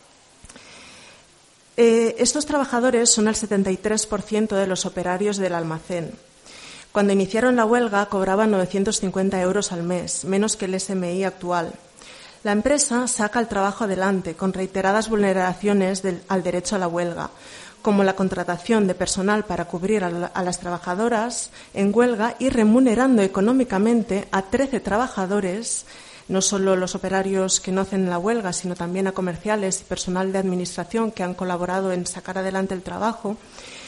Estos trabajadores son el 73% de los operarios del almacén. Cuando iniciaron la huelga cobraban 950 euros al mes, menos que el SMI actual. La empresa saca el trabajo adelante con reiteradas vulneraciones al derecho a la huelga, como la contratación de personal para cubrir a las trabajadoras en huelga y remunerando económicamente a 13 trabajadores, no solo los operarios que no hacen la huelga, sino también a comerciales y personal de administración que han colaborado en sacar adelante el trabajo.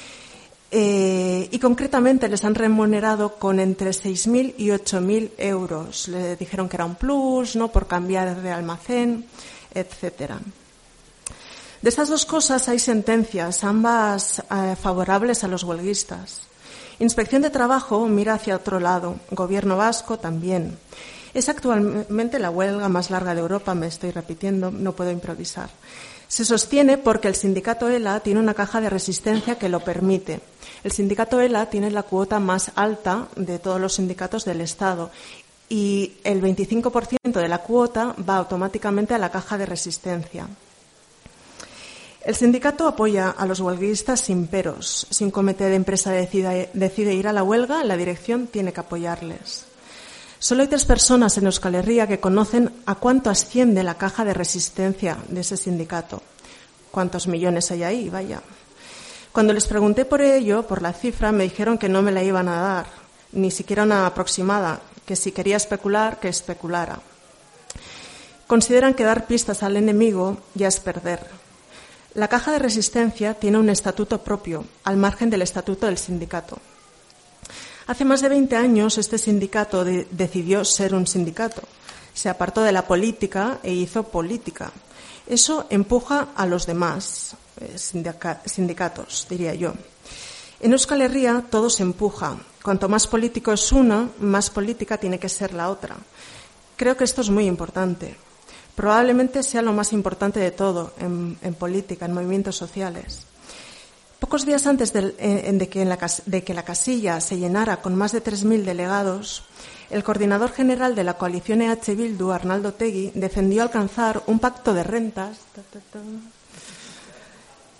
Y concretamente les han remunerado con entre 6.000 y 8.000 euros. Le dijeron que era un plus, ¿no?, por cambiar de almacén, etcétera. De estas dos cosas hay sentencias, ambas favorables a los huelguistas. Inspección de Trabajo mira hacia otro lado, Gobierno vasco también. Es actualmente la huelga más larga de Europa, me estoy repitiendo, no puedo improvisar. Se sostiene porque el sindicato ELA tiene una caja de resistencia que lo permite. El sindicato ELA tiene la cuota más alta de todos los sindicatos del Estado y el 25% de la cuota va automáticamente a la caja de resistencia. El sindicato apoya a los huelguistas sin peros. Si un comité de empresa decide ir a la huelga, la dirección tiene que apoyarles. Solo hay 3 personas en Euskal Herria que conocen a cuánto asciende la caja de resistencia de ese sindicato. ¿Cuántos millones hay ahí? Vaya. Cuando les pregunté por ello, por la cifra, me dijeron que no me la iban a dar, ni siquiera una aproximada, que si quería especular, que especulara. Consideran que dar pistas al enemigo ya es perder. La caja de resistencia tiene un estatuto propio, al margen del estatuto del sindicato. Hace más de 20 años este sindicato decidió ser un sindicato. Se apartó de la política e hizo política. Eso empuja a los demás sindicatos, diría yo. En Euskal Herria todo se empuja. Cuanto más político es uno, más política tiene que ser la otra. Creo que esto es muy importante. Probablemente sea lo más importante de todo en política, en movimientos sociales. Pocos días antes de que la casilla se llenara con más de 3.000 delegados, el coordinador general de la coalición EH Bildu, Arnaldo Otegi, defendió alcanzar un pacto de rentas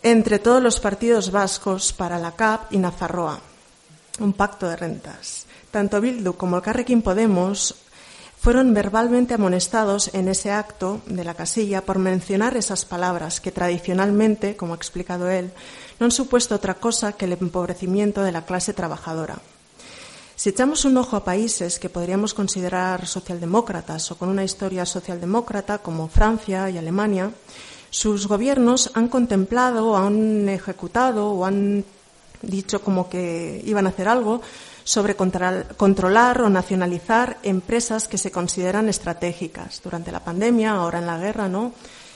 entre todos los partidos vascos para la CAP y Nafarroa, un pacto de rentas. Tanto Bildu como Elkarrekin Podemos fueron verbalmente amonestados en ese acto de la casilla por mencionar esas palabras que tradicionalmente, como ha explicado él, no han supuesto otra cosa que el empobrecimiento de la clase trabajadora. Si echamos un ojo a países que podríamos considerar socialdemócratas o con una historia socialdemócrata, como Francia y Alemania, sus gobiernos han contemplado, han ejecutado o han dicho como que iban a hacer algo sobre controlar o nacionalizar empresas que se consideran estratégicas. Durante la pandemia, ahora en la guerra, ¿no?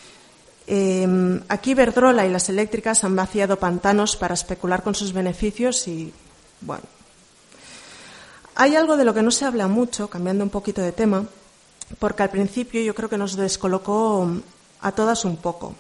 Aquí Iberdrola y las eléctricas han vaciado pantanos para especular con sus beneficios y, bueno. Hay algo de lo que no se habla mucho, cambiando un poquito de tema, porque al principio yo creo que nos descolocó a todas un poco.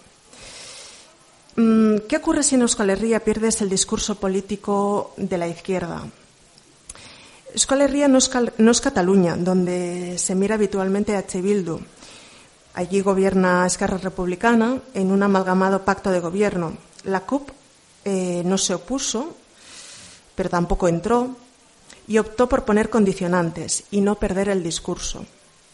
¿Qué ocurre si en Euskal Herria pierdes el discurso político de la izquierda? Euskal Herria no es Cataluña, donde se mira habitualmente a H. Bildu. Allí gobierna Esquerra Republicana en un amalgamado pacto de gobierno. La CUP no se opuso, pero tampoco entró, y optó por poner condicionantes y no perder el discurso.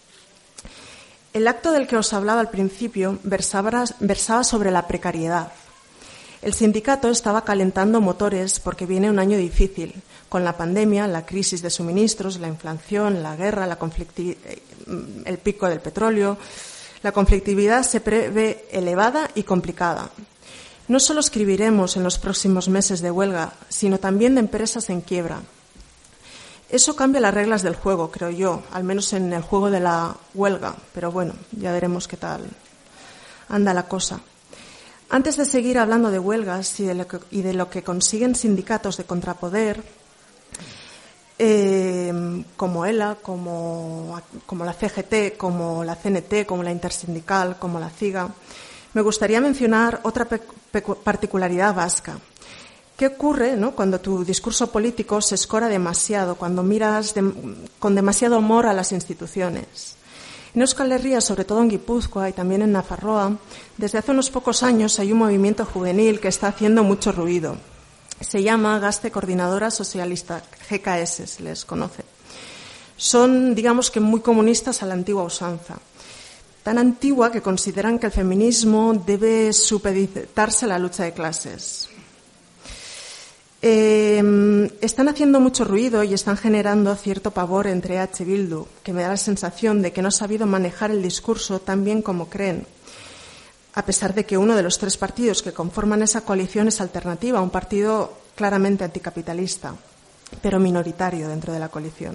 El acto del que os hablaba al principio versaba sobre la precariedad. El sindicato estaba calentando motores porque viene un año difícil, con la pandemia, la crisis de suministros, la inflación, la guerra, el pico del petróleo. La conflictividad se prevé elevada y complicada. No solo escribiremos en los próximos meses de huelga, sino también de empresas en quiebra. Eso cambia las reglas del juego, creo yo, al menos en el juego de la huelga, pero bueno, ya veremos qué tal anda la cosa. Antes de seguir hablando de huelgas y de lo que consiguen sindicatos de contrapoder, como ELA, como la CGT, como la CNT, como la Intersindical, como la CIGA, me gustaría mencionar otra particularidad vasca. ¿Qué ocurre, ¿no?, cuando tu discurso político se escora demasiado, cuando miras con demasiado amor a las instituciones? En Euskal Herria, sobre todo en Guipúzcoa y también en Nafarroa, desde hace unos pocos años hay un movimiento juvenil que está haciendo mucho ruido. Se llama Gazte Coordinadora Socialista, GKS, se les conoce. Son, digamos que muy comunistas a la antigua usanza. Tan antigua que consideran que el feminismo debe supeditarse a la lucha de clases. Están haciendo mucho ruido y están generando cierto pavor entre H. Bildu, que me da la sensación de que no ha sabido manejar el discurso tan bien como creen, a pesar de que uno de los tres partidos que conforman esa coalición es Alternativa, un partido claramente anticapitalista, pero minoritario dentro de la coalición.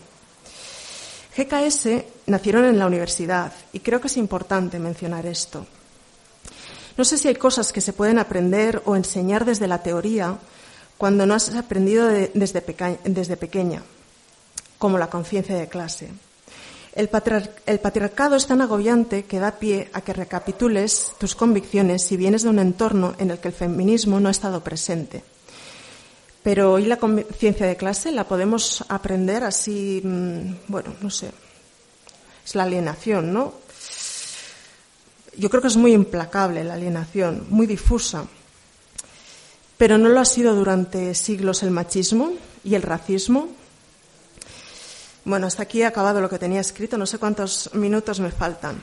GKS nacieron en la universidad y creo que es importante mencionar esto. No sé si hay cosas que se pueden aprender o enseñar desde la teoría cuando no has aprendido desde pequeña, como la conciencia de clase. El patriarcado es tan agobiante que da pie a que recapitules tus convicciones si vienes de un entorno en el que el feminismo no ha estado presente. Pero ¿y la conciencia de clase? ¿La podemos aprender así? Bueno, no sé. Es la alienación, ¿no? Yo creo que es muy implacable la alienación, muy difusa. Pero ¿no lo ha sido durante siglos el machismo y el racismo? Bueno, hasta aquí he acabado lo que tenía escrito. No sé cuántos minutos me faltan.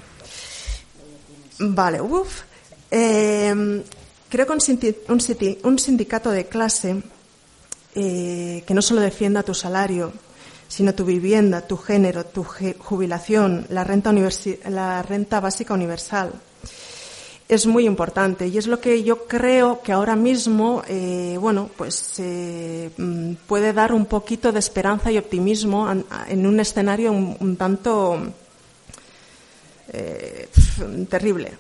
Vale, creo que un sindicato de clase que no solo defienda tu salario, sino tu vivienda, tu género, tu jubilación, la renta básica universal, es muy importante y es lo que yo creo que ahora mismo puede dar un poquito de esperanza y optimismo en un escenario un tanto terrible.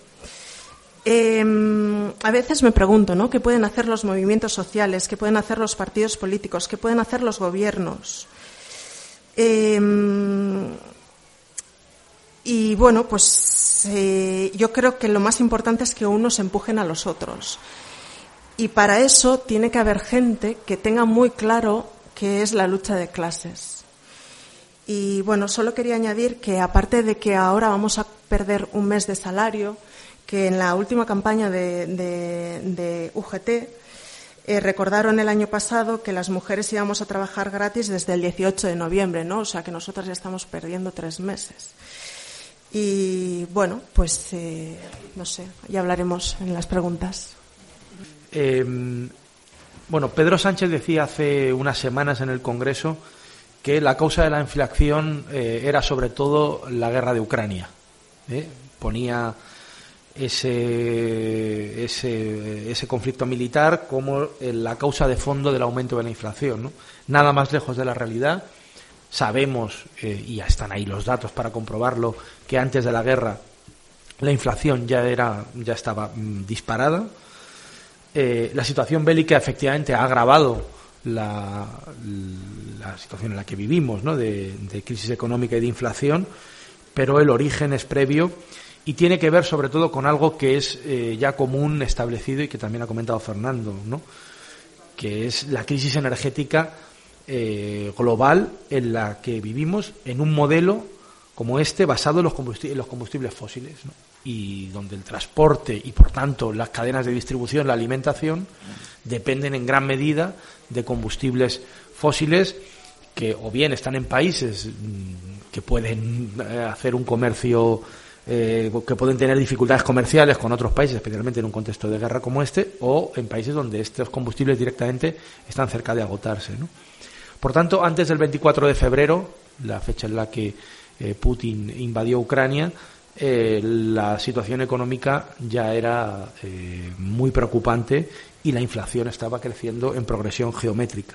A veces me pregunto, ¿no?, ¿qué pueden hacer los movimientos sociales? ¿Qué pueden hacer los partidos políticos? ¿Qué pueden hacer los gobiernos? Y bueno, pues yo creo que lo más importante es que unos empujen a los otros. Y para eso tiene que haber gente que tenga muy claro qué es la lucha de clases. Y bueno, solo quería añadir que aparte de que ahora vamos a perder un mes de salario, que en la última campaña de UGT recordaron el año pasado que las mujeres íbamos a trabajar gratis desde el 18 de noviembre, ¿no? O sea que nosotras ya estamos perdiendo 3 meses. Y bueno, pues no sé, ya hablaremos en las preguntas. Bueno, Pedro Sánchez decía hace unas semanas en el Congreso que la causa de la inflación era sobre todo la guerra de Ucrania. Ponía ese conflicto militar como la causa de fondo del aumento de la inflación, ¿no? Nada más lejos de la realidad. Sabemos, y ya están ahí los datos para comprobarlo, que antes de la guerra la inflación ya estaba disparada. La situación bélica efectivamente ha agravado la situación en la que vivimos, ¿no? de crisis económica y de inflación, pero el origen es previo y tiene que ver sobre todo con algo que es ya común, establecido y que también ha comentado Fernando, ¿no? Que es la crisis energética global en la que vivimos en un modelo como este basado en los combustibles fósiles, ¿no? Y donde el transporte y por tanto las cadenas de distribución, la alimentación dependen en gran medida de combustibles fósiles que o bien están en países que pueden hacer un comercio que pueden tener dificultades comerciales con otros países, especialmente en un contexto de guerra como este, o en países donde estos combustibles directamente están cerca de agotarse, ¿no? Por tanto, antes del 24 de febrero, la fecha en la que Putin invadió Ucrania, la situación económica ya era muy preocupante y la inflación estaba creciendo en progresión geométrica.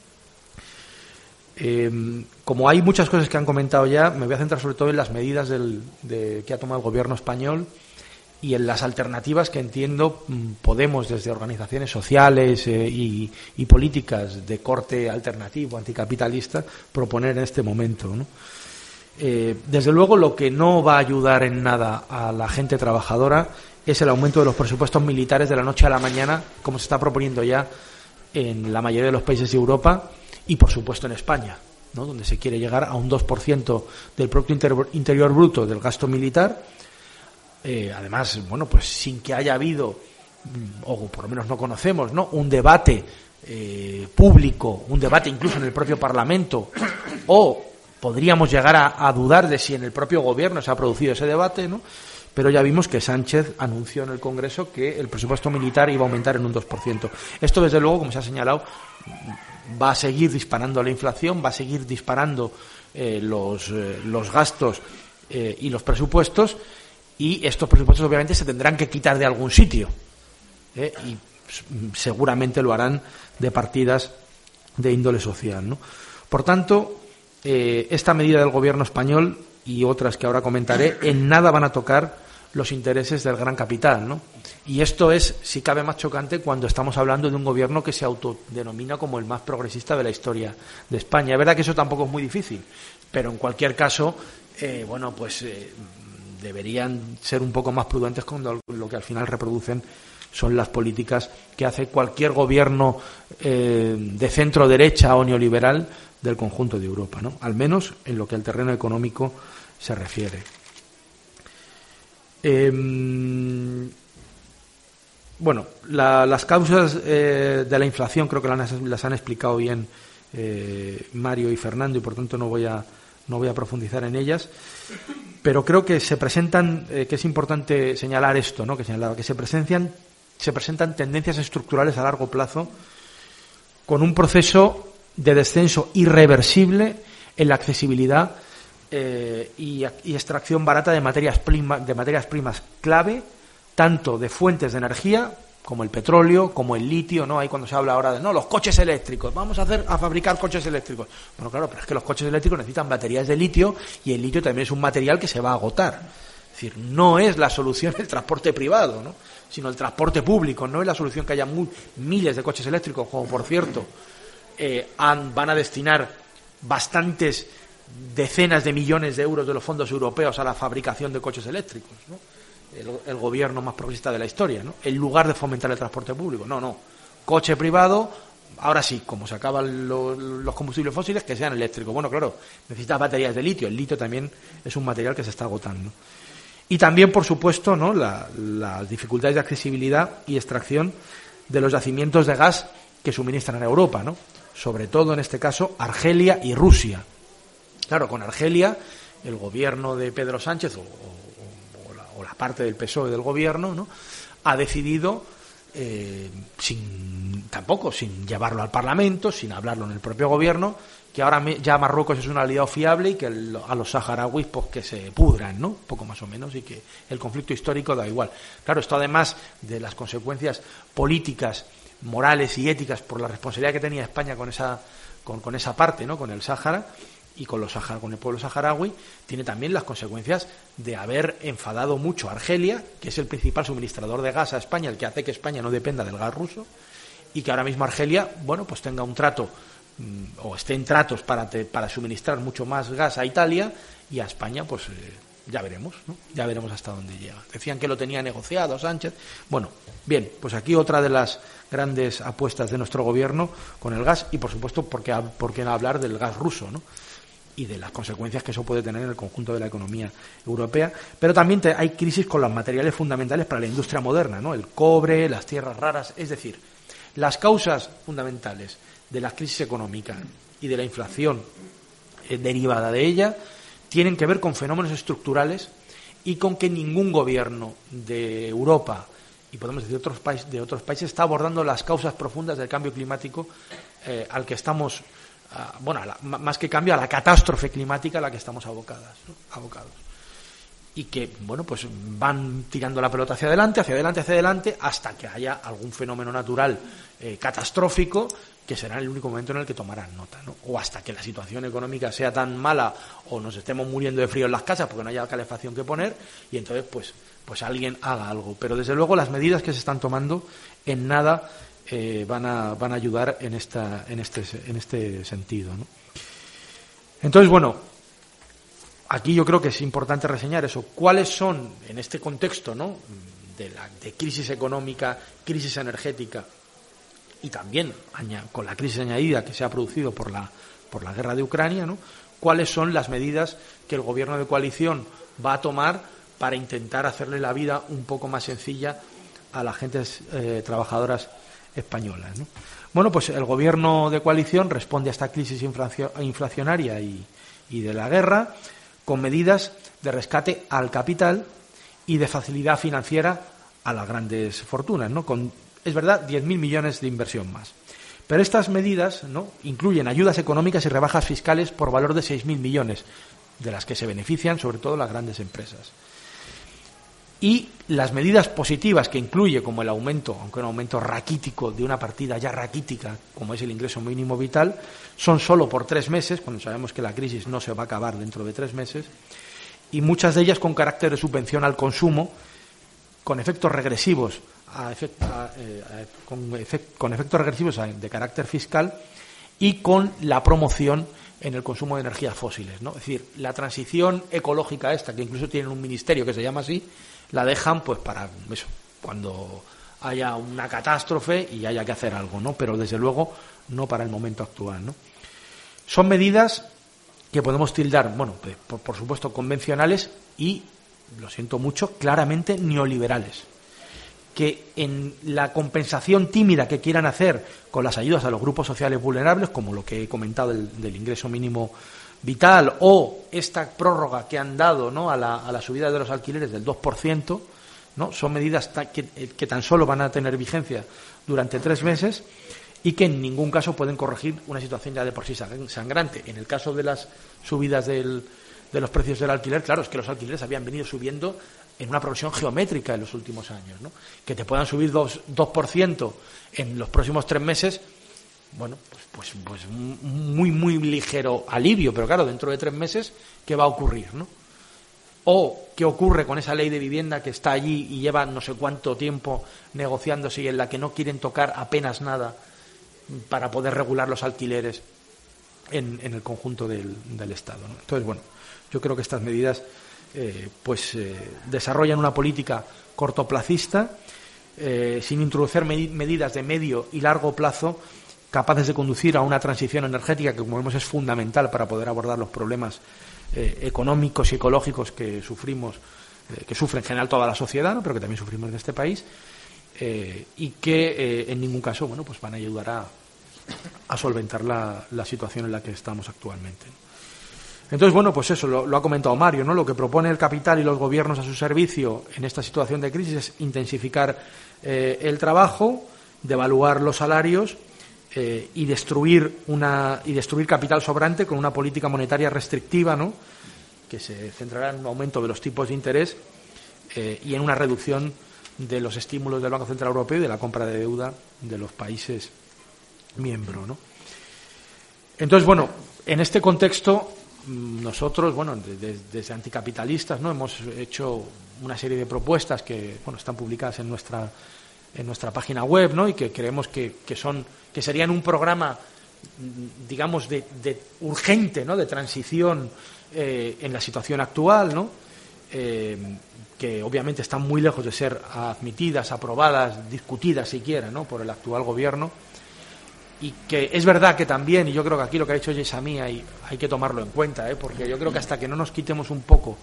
Como hay muchas cosas que han comentado ya, me voy a centrar sobre todo en las medidas que ha tomado el gobierno español y en las alternativas que entiendo podemos desde organizaciones sociales y políticas de corte alternativo, anticapitalista, proponer en este momento, ¿no? Desde luego lo que no va a ayudar en nada a la gente trabajadora es el aumento de los presupuestos militares de la noche a la mañana, como se está proponiendo ya en la mayoría de los países de Europa y por supuesto en España, ¿no? Donde se quiere llegar a un 2% del Producto Interior Bruto del gasto militar. Además, bueno, pues sin que haya habido, o por lo menos no conocemos, ¿no?, un debate público, un debate incluso en el propio Parlamento, o podríamos llegar a dudar de si en el propio gobierno se ha producido ese debate, ¿no? Pero ya vimos que Sánchez anunció en el Congreso que el presupuesto militar iba a aumentar en un 2%. Esto, desde luego, como se ha señalado, va a seguir disparando la inflación, va a seguir disparando los gastos y los presupuestos, y estos presupuestos obviamente se tendrán que quitar de algún sitio, y seguramente lo harán de partidas de índole social, ¿no? Por tanto, esta medida del gobierno español y otras que ahora comentaré en nada van a tocar los intereses del gran capital, ¿no? Y esto es, si cabe, más chocante cuando estamos hablando de un gobierno que se autodenomina como el más progresista de la historia de España. Es verdad que eso tampoco es muy difícil, pero en cualquier caso, deberían ser un poco más prudentes con lo que al final reproducen son las políticas que hace cualquier gobierno de centro derecha o neoliberal del conjunto de Europa, ¿no? Al menos en lo que al terreno económico se refiere. Bueno, las causas de la inflación creo que las han explicado bien Mario y Fernando, y por tanto no voy a profundizar en ellas, pero creo que se presentan, que es importante señalar esto, ¿no? Que se presentan tendencias estructurales a largo plazo con un proceso de descenso irreversible en la accesibilidad y extracción barata de materias primas clave, tanto de fuentes de energía como el petróleo, como el litio, ¿no? Ahí cuando se habla ahora de los coches eléctricos, vamos a fabricar coches eléctricos. Bueno, claro, pero es que los coches eléctricos necesitan baterías de litio y el litio también es un material que se va a agotar. Es decir, no es la solución el transporte privado, ¿no?, sino el transporte público. No es la solución que haya miles de coches eléctricos, como por cierto van a destinar bastantes decenas de millones de euros de los fondos europeos a la fabricación de coches eléctricos, ¿no? El gobierno más progresista de la historia, ¿no? En lugar de fomentar el transporte público. No. Coche privado, ahora sí, como se acaban los combustibles fósiles, que sean eléctricos. Bueno, claro, necesitas baterías de litio. El litio también es un material que se está agotando. Y también, por supuesto, ¿no?, las dificultades de accesibilidad y extracción de los yacimientos de gas que suministran a Europa, ¿no? Sobre todo, en este caso, Argelia y Rusia. Claro, con Argelia, el gobierno de Pedro Sánchez o la parte del PSOE del gobierno, ¿no?, ha decidido, sin llevarlo al Parlamento, sin hablarlo en el propio gobierno, que ahora ya Marruecos es un aliado fiable y que a los saharauis pues que se pudran, ¿no? Poco más o menos, y que el conflicto histórico da igual. Claro, esto además de las consecuencias políticas, morales y éticas por la responsabilidad que tenía España con esa parte, ¿no?, con el Sáhara y con el pueblo saharaui, tiene también las consecuencias de haber enfadado mucho a Argelia, que es el principal suministrador de gas a España, el que hace que España no dependa del gas ruso, y que ahora mismo Argelia, bueno, pues tenga un trato o esté en tratos para suministrar mucho más gas a Italia, y a España pues ya veremos, ¿no? Ya veremos hasta dónde llega. Decían que lo tenía negociado Sánchez. Bueno, bien, pues aquí otra de las grandes apuestas de nuestro gobierno con el gas, y por supuesto por qué no hablar del gas ruso, ¿no?, y de las consecuencias que eso puede tener en el conjunto de la economía europea. Pero también hay crisis con los materiales fundamentales para la industria moderna, ¿no?, el cobre, las tierras raras. Es decir, las causas fundamentales de la crisis económica y de la inflación derivada de ella tienen que ver con fenómenos estructurales y con que ningún gobierno de Europa, y podemos decir de otros países, está abordando las causas profundas del cambio climático al que estamos, más que cambio, a la catástrofe climática a la que estamos abocados. Y que, bueno, pues van tirando la pelota hacia adelante, hasta que haya algún fenómeno natural catastrófico, que será el único momento en el que tomarán nota, ¿no? O hasta que la situación económica sea tan mala o nos estemos muriendo de frío en las casas porque no haya calefacción que poner, y entonces pues alguien haga algo. Pero desde luego las medidas que se están tomando en nada van a ayudar en este sentido, ¿no? Entonces, bueno, aquí yo creo que es importante reseñar eso. ¿Cuáles son, en este contexto, ¿no?, de crisis económica, crisis energética, y también con la crisis añadida que se ha producido por la guerra de Ucrania, ¿no?, cuáles son las medidas que el gobierno de coalición va a tomar para intentar hacerle la vida un poco más sencilla a las gentes trabajadoras españolas, ¿no? Bueno, pues el gobierno de coalición responde a esta crisis inflacionaria y de la guerra con medidas de rescate al capital y de facilidad financiera a las grandes fortunas, ¿no?, es verdad, 10.000 millones de inversión más. Pero estas medidas, ¿no?, incluyen ayudas económicas y rebajas fiscales por valor de 6.000 millones, de las que se benefician sobre todo las grandes empresas. Y las medidas positivas que incluye, como el aumento, aunque un aumento raquítico de una partida ya raquítica, como es el ingreso mínimo vital, son solo por 3 meses, cuando sabemos que la crisis no se va a acabar dentro de 3 meses, y muchas de ellas con carácter de subvención al consumo, con efectos regresivos con efectos regresivos de carácter fiscal, y con la promoción en el consumo de energías fósiles, ¿no? Es decir, la transición ecológica esta, que incluso tienen un ministerio que se llama así, la dejan pues para eso, cuando haya una catástrofe y haya que hacer algo, ¿no? Pero desde luego no para el momento actual, ¿no? Son medidas que podemos tildar, bueno, por supuesto convencionales y, lo siento mucho, claramente neoliberales, que en la compensación tímida que quieran hacer con las ayudas a los grupos sociales vulnerables, como lo que he comentado del ingreso mínimo vital, o esta prórroga que han dado, ¿no?, a la subida de los alquileres del 2%, ¿no?, son medidas que tan solo van a tener vigencia durante 3 meses y que en ningún caso pueden corregir una situación ya de por sí sangrante. En el caso de las subidas de los precios del alquiler, claro, es que los alquileres habían venido subiendo en una progresión geométrica en los últimos años, ¿no? Que te puedan subir 2% en los próximos 3 meses, bueno, pues muy, muy ligero alivio, pero claro, dentro de 3 meses, ¿qué va a ocurrir, no? O qué ocurre con esa ley de vivienda que está allí y lleva no sé cuánto tiempo negociándose y en la que no quieren tocar apenas nada para poder regular los alquileres en el conjunto del Estado, ¿no? Entonces, bueno, yo creo que estas medidas desarrollan una política cortoplacista, sin introducir medidas de medio y largo plazo capaces de conducir a una transición energética que, como vemos, es fundamental para poder abordar los problemas económicos y ecológicos que sufrimos, que sufre en general toda la sociedad, ¿no? Pero que también sufrimos en este país, y que en ningún caso, bueno, pues van a ayudar a solventar la situación en la que estamos actualmente. Entonces, bueno, pues eso lo ha comentado Mario, ¿no? Lo que propone el capital y los gobiernos a su servicio en esta situación de crisis es intensificar el trabajo, devaluar los salarios y destruir capital sobrante con una política monetaria restrictiva, ¿no? Que se centrará en un aumento de los tipos de interés y en una reducción de los estímulos del Banco Central Europeo y de la compra de deuda de los países miembros, ¿no? Entonces, bueno, en este contexto nosotros, bueno, desde anticapitalistas, ¿no? Hemos hecho una serie de propuestas que, bueno, están publicadas en nuestra página web, ¿no? Y que creemos que serían un programa, digamos, de urgente, ¿no? De transición en la situación actual, ¿no? Que obviamente están muy lejos de ser admitidas, aprobadas, discutidas siquiera, ¿no? Por el actual gobierno. Y que es verdad que también, y yo creo que aquí lo que ha dicho Yesami hay que tomarlo en cuenta, porque yo creo que hasta que no nos quitemos un poco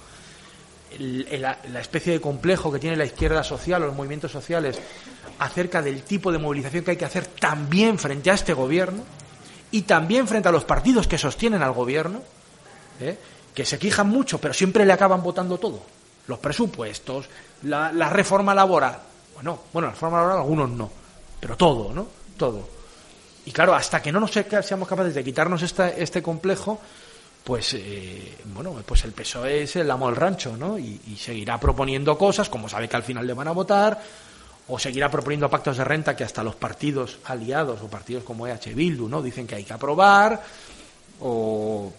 la especie de complejo que tiene la izquierda social o los movimientos sociales acerca del tipo de movilización que hay que hacer también frente a este gobierno y también frente a los partidos que sostienen al gobierno, que se quejan mucho pero siempre le acaban votando todo, los presupuestos, la reforma laboral, bueno, la reforma laboral algunos no, pero todo, ¿no? Todo. Y claro, hasta que no seamos capaces de quitarnos este complejo, pues pues el PSOE es el amo del rancho, ¿no? Y seguirá proponiendo cosas, como sabe que al final le van a votar, o seguirá proponiendo pactos de renta que hasta los partidos aliados o partidos como EH Bildu, ¿no? Dicen que hay que aprobar, o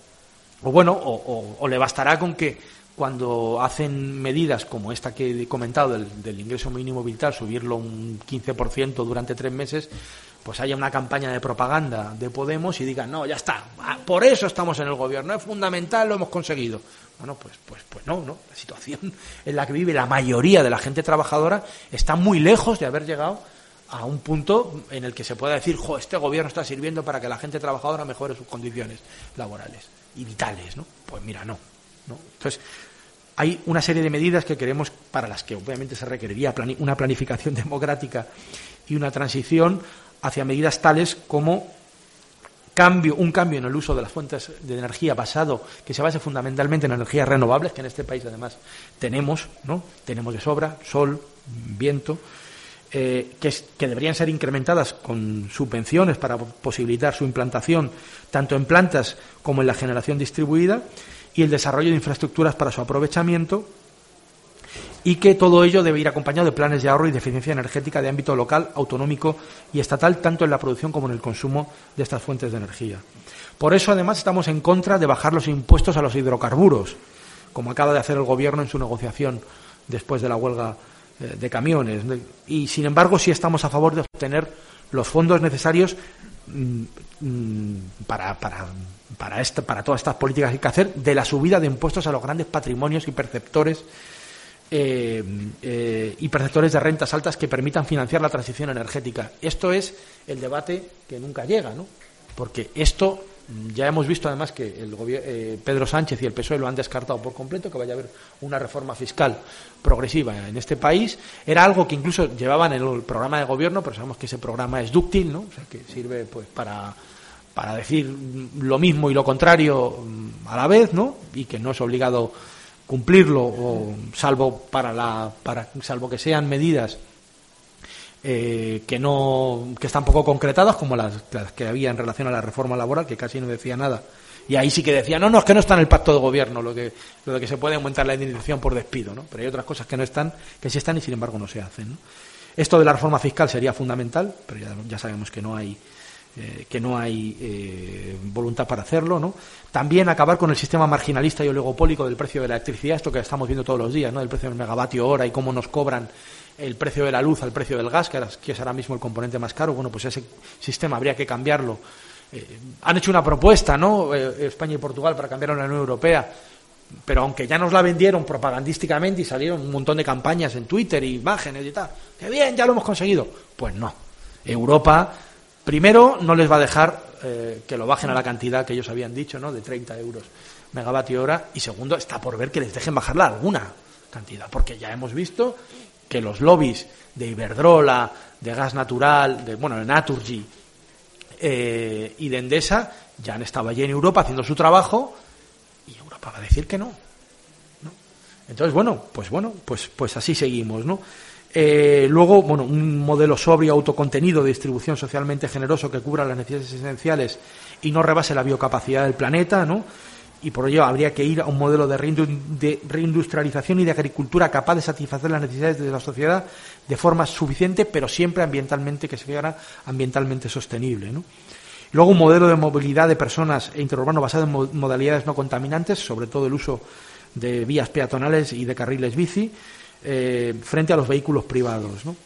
le bastará con que cuando hacen medidas como esta que he comentado del ingreso mínimo vital, subirlo un 15% durante 3 meses, pues haya una campaña de propaganda de Podemos y digan, no, ya está, por eso estamos en el gobierno, es fundamental, lo hemos conseguido. Bueno, pues no. La situación en la que vive la mayoría de la gente trabajadora está muy lejos de haber llegado a un punto en el que se pueda decir, este gobierno está sirviendo para que la gente trabajadora mejore sus condiciones laborales y vitales, ¿no? Pues mira, no. Entonces, hay una serie de medidas que queremos, para las que obviamente se requeriría una planificación democrática y una transición hacia medidas tales como un cambio en el uso de las fuentes de energía que se base fundamentalmente en energías renovables, que en este país además tenemos, ¿no? Tenemos de sobra, sol, viento, que deberían ser incrementadas con subvenciones para posibilitar su implantación tanto en plantas como en la generación distribuida, y el desarrollo de infraestructuras para su aprovechamiento, y que todo ello debe ir acompañado de planes de ahorro y de eficiencia energética de ámbito local, autonómico y estatal, tanto en la producción como en el consumo de estas fuentes de energía. Por eso, además, estamos en contra de bajar los impuestos a los hidrocarburos, como acaba de hacer el Gobierno en su negociación después de la huelga de camiones. Y, sin embargo, sí estamos a favor de obtener los fondos necesarios para todas estas políticas que hay que hacer, de la subida de impuestos a los grandes patrimonios y perceptores de rentas altas que permitan financiar la transición energética. Esto es el debate que nunca llega, ¿no? Porque esto ya hemos visto además que Pedro Sánchez y el PSOE lo han descartado por completo, que vaya a haber una reforma fiscal progresiva en este país. Era algo que incluso llevaban en el programa de gobierno, pero sabemos que ese programa es dúctil, ¿no? O sea, que sirve pues para decir lo mismo y lo contrario a la vez, ¿no? Y que no es obligado cumplirlo, salvo que sean medidas que están poco concretadas, como las que había en relación a la reforma laboral, que casi no decía nada, y ahí sí que decía no, es que no está en el pacto de gobierno lo de que se puede aumentar la indemnización por despido, ¿no? Pero hay otras cosas que no están, que sí están y sin embargo no se hacen, ¿no? Esto de la reforma fiscal sería fundamental, pero ya sabemos que no hay voluntad para hacerlo, ¿no? También acabar con el sistema marginalista y oligopólico del precio de la electricidad, esto que estamos viendo todos los días, ¿no? El precio del megavatio hora y cómo nos cobran el precio de la luz al precio del gas, que es ahora mismo el componente más caro. Bueno, pues ese sistema habría que cambiarlo. Han hecho una propuesta, ¿no? España y Portugal, para cambiarlo en la Unión Europea, pero aunque ya nos la vendieron propagandísticamente y salieron un montón de campañas en Twitter y imágenes y tal, ¡qué bien, ya lo hemos conseguido! Pues no. Europa Primero, no les va a dejar que lo bajen a la cantidad que ellos habían dicho, ¿no?, de 30 euros megavatio hora. Y segundo, está por ver que les dejen bajarla alguna cantidad, porque ya hemos visto que los lobbies de Iberdrola, de Gas Natural, de Naturgy y de Endesa ya han estado allí en Europa haciendo su trabajo, y Europa va a decir que no. Entonces, pues así seguimos, ¿no? Luego, un modelo sobrio, autocontenido, de distribución socialmente generoso que cubra las necesidades esenciales y no rebase la biocapacidad del planeta, ¿no? Y por ello habría que ir a un modelo de reindustrialización y de agricultura capaz de satisfacer las necesidades de la sociedad de forma suficiente, pero siempre ambientalmente, que sea ambientalmente sostenible, ¿no? Luego, un modelo de movilidad de personas e interurbano basado en modalidades no contaminantes, sobre todo el uso de vías peatonales y de carriles bici, frente a los vehículos privados, ¿no?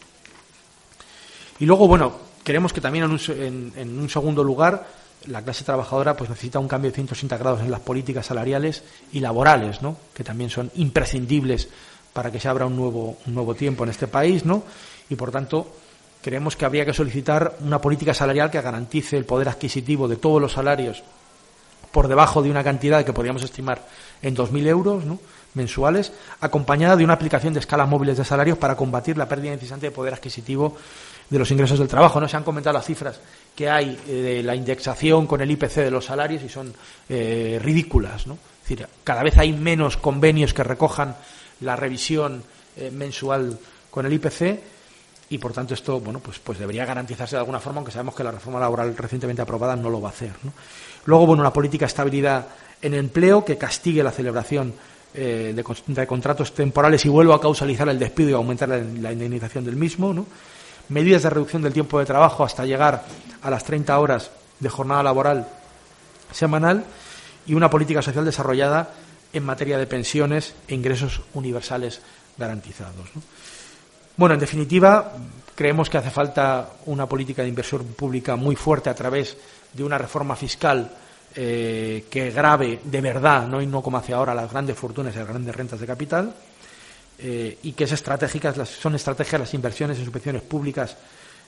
Y luego, creemos que también en un segundo lugar, la clase trabajadora pues necesita un cambio de 180 grados en las políticas salariales y laborales, ¿no?, que también son imprescindibles para que se abra un nuevo tiempo en este país, ¿no? Y por tanto, creemos que habría que solicitar una política salarial que garantice el poder adquisitivo de todos los salarios por debajo de una cantidad que podríamos estimar en 2.000 euros, ¿no?, mensuales, acompañada de una aplicación de escalas móviles de salarios para combatir la pérdida incesante de poder adquisitivo de los ingresos del trabajo, ¿no? Se han comentado las cifras que hay de la indexación con el IPC de los salarios y son ridículas, ¿no? Es decir, cada vez hay menos convenios que recojan la revisión mensual con el IPC, y por tanto esto, pues debería garantizarse de alguna forma, aunque sabemos que la reforma laboral recientemente aprobada no lo va a hacer, ¿no? Luego, una política de estabilidad en empleo que castigue la celebración de contratos temporales y vuelva a causalizar el despido y aumentar la indemnización del mismo, ¿no? Medidas de reducción del tiempo de trabajo hasta llegar a las 30 horas de jornada laboral semanal, y una política social desarrollada en materia de pensiones e ingresos universales garantizados, ¿no? En definitiva, creemos que hace falta una política de inversión pública muy fuerte a través de una reforma fiscal que grave de verdad, ¿no?, y no como hace ahora, las grandes fortunas y las grandes rentas de capital, y que son estratégicas las inversiones en subvenciones públicas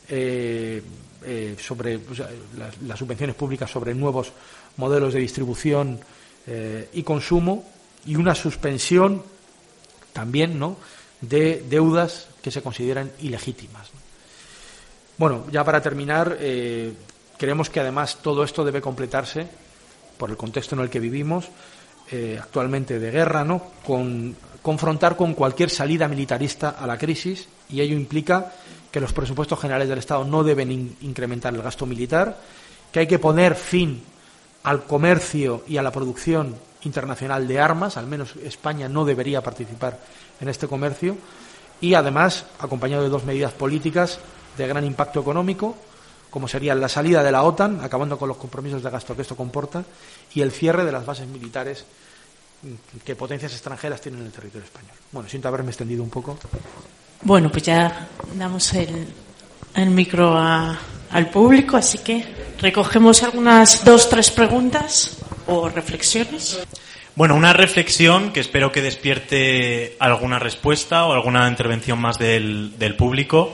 las subvenciones públicas sobre nuevos modelos de distribución y consumo, y una suspensión también, ¿no?, de deudas que se consideran ilegítimas, ¿no? Ya para terminar, creemos que además todo esto debe completarse por el contexto en el que vivimos actualmente de guerra, ¿no?, con confrontar con cualquier salida militarista a la crisis, y ello implica que los presupuestos generales del Estado no deben incrementar el gasto militar, que hay que poner fin al comercio y a la producción internacional de armas, al menos España no debería participar en este comercio, y además acompañado de dos medidas políticas de gran impacto económico, como serían la salida de la OTAN, acabando con los compromisos de gasto que esto comporta, y el cierre de las bases militares que potencias extranjeras tienen en el territorio español. Siento haberme extendido un poco. Pues ya damos el micro al público, así que recogemos algunas 2-3 preguntas o reflexiones. Una reflexión que espero que despierte alguna respuesta o alguna intervención más del público.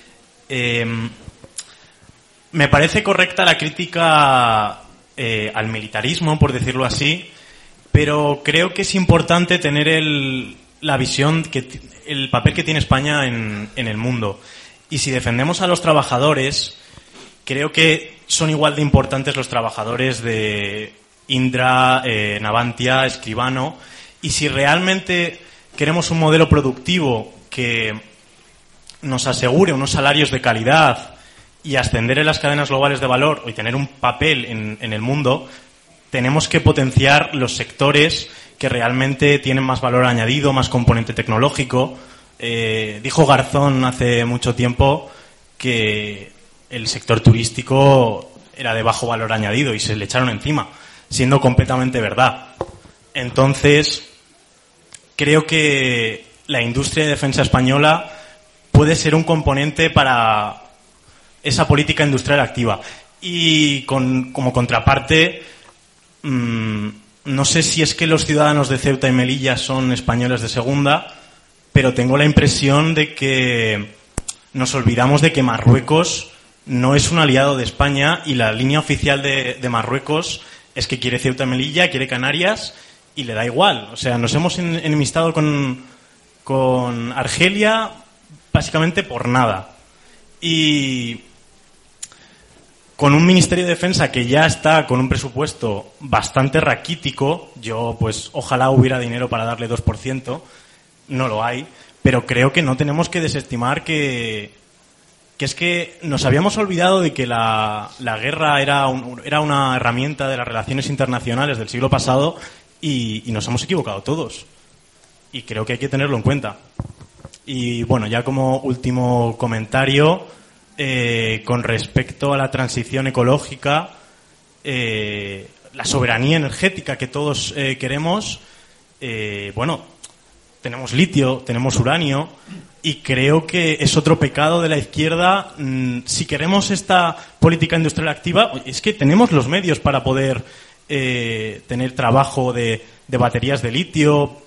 Me parece correcta la crítica al militarismo, por decirlo así, pero creo que es importante tener la visión, el papel que tiene España en el mundo. Y si defendemos a los trabajadores, creo que son igual de importantes los trabajadores de Indra, Navantia, Escribano. Y si realmente queremos un modelo productivo que nos asegure unos salarios de calidad y ascender en las cadenas globales de valor y tener un papel en el mundo, tenemos que potenciar los sectores que realmente tienen más valor añadido, más componente tecnológico. Dijo Garzón hace mucho tiempo que el sector turístico era de bajo valor añadido y se le echaron encima, siendo completamente verdad. Entonces, creo que la industria de defensa española puede ser un componente para esa política industrial activa. Y como contraparte, no sé si es que los ciudadanos de Ceuta y Melilla son españoles de segunda, pero tengo la impresión de que nos olvidamos de que Marruecos no es un aliado de España y la línea oficial de Marruecos es que quiere Ceuta y Melilla, quiere Canarias y le da igual. O sea, nos hemos enemistado con Argelia básicamente por nada. Y con un Ministerio de Defensa que ya está con un presupuesto bastante raquítico, yo pues ojalá hubiera dinero para darle 2%, no lo hay, pero creo que no tenemos que desestimar que es que nos habíamos olvidado de que la guerra era una herramienta de las relaciones internacionales del siglo pasado y nos hemos equivocado todos. Y creo que hay que tenerlo en cuenta. Y bueno, ya como último comentario, con respecto a la transición ecológica, la soberanía energética que todos queremos, bueno, tenemos litio, tenemos uranio, y creo que es otro pecado de la izquierda. Si queremos esta política industrial activa, es que tenemos los medios para poder tener trabajo de baterías de litio,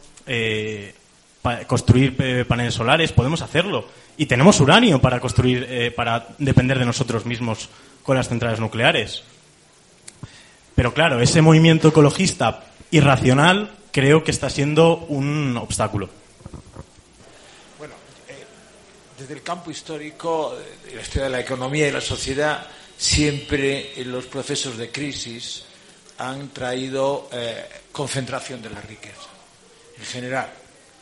construir paneles solares, podemos hacerlo. Y tenemos uranio para construir, para depender de nosotros mismos con las centrales nucleares. Pero claro, ese movimiento ecologista irracional creo que está siendo un obstáculo. Bueno, desde el campo histórico, la historia de la economía y la sociedad, siempre los procesos de crisis han traído concentración de la riqueza, en general.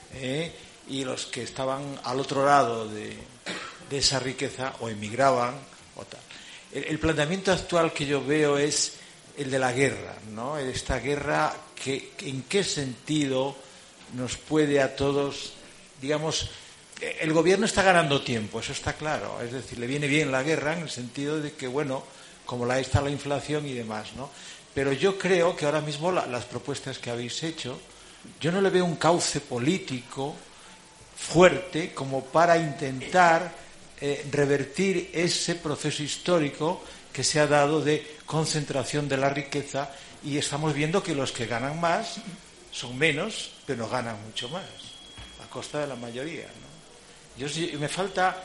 Y los que estaban al otro lado de esa riqueza o emigraban o tal. El planteamiento actual que yo veo es el de la guerra, ¿no? Esta guerra que en qué sentido nos puede a todos, digamos, el gobierno está ganando tiempo, eso está claro, es decir, le viene bien la guerra en el sentido de que, bueno, como está la inflación y demás, ¿no? Pero yo creo que ahora mismo las propuestas que habéis hecho, yo no le veo un cauce político fuerte como para intentar revertir ese proceso histórico que se ha dado de concentración de la riqueza, y estamos viendo que los que ganan más son menos, pero ganan mucho más, a costa de la mayoría, ¿no? Me falta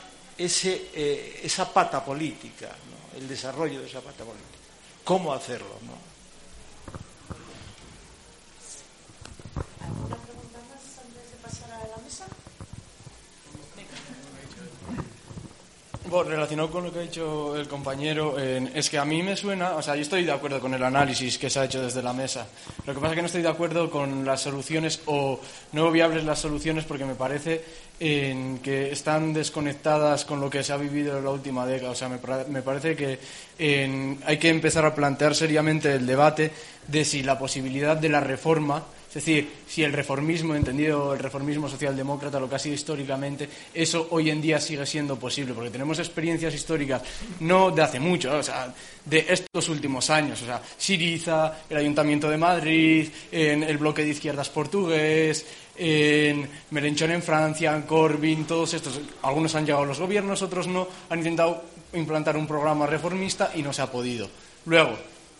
esa pata política, ¿no? El desarrollo de esa pata política. ¿Cómo hacerlo, no? ¿Alguna pregunta más antes de pasar a la mesa? Bueno, relacionado con lo que ha dicho el compañero, es que a mí me suena, o sea, yo estoy de acuerdo con el análisis que se ha hecho desde la mesa. Lo que pasa es que no estoy de acuerdo con las soluciones o no veo viables las soluciones, porque me parece que están desconectadas con lo que se ha vivido en la última década. O sea, me parece que hay que empezar a plantear seriamente el debate de si la posibilidad de la reforma, es decir, si el reformismo, entendido el reformismo socialdemócrata, lo que ha sido históricamente, eso hoy en día sigue siendo posible, porque tenemos experiencias históricas no de hace mucho, o sea, de estos últimos años, o sea, Syriza, el Ayuntamiento de Madrid, el bloque de izquierdas portugués, Mélenchon en Francia, Corbyn, todos estos, algunos han llegado a los gobiernos, otros no, han intentado implantar un programa reformista y no se ha podido. Luego,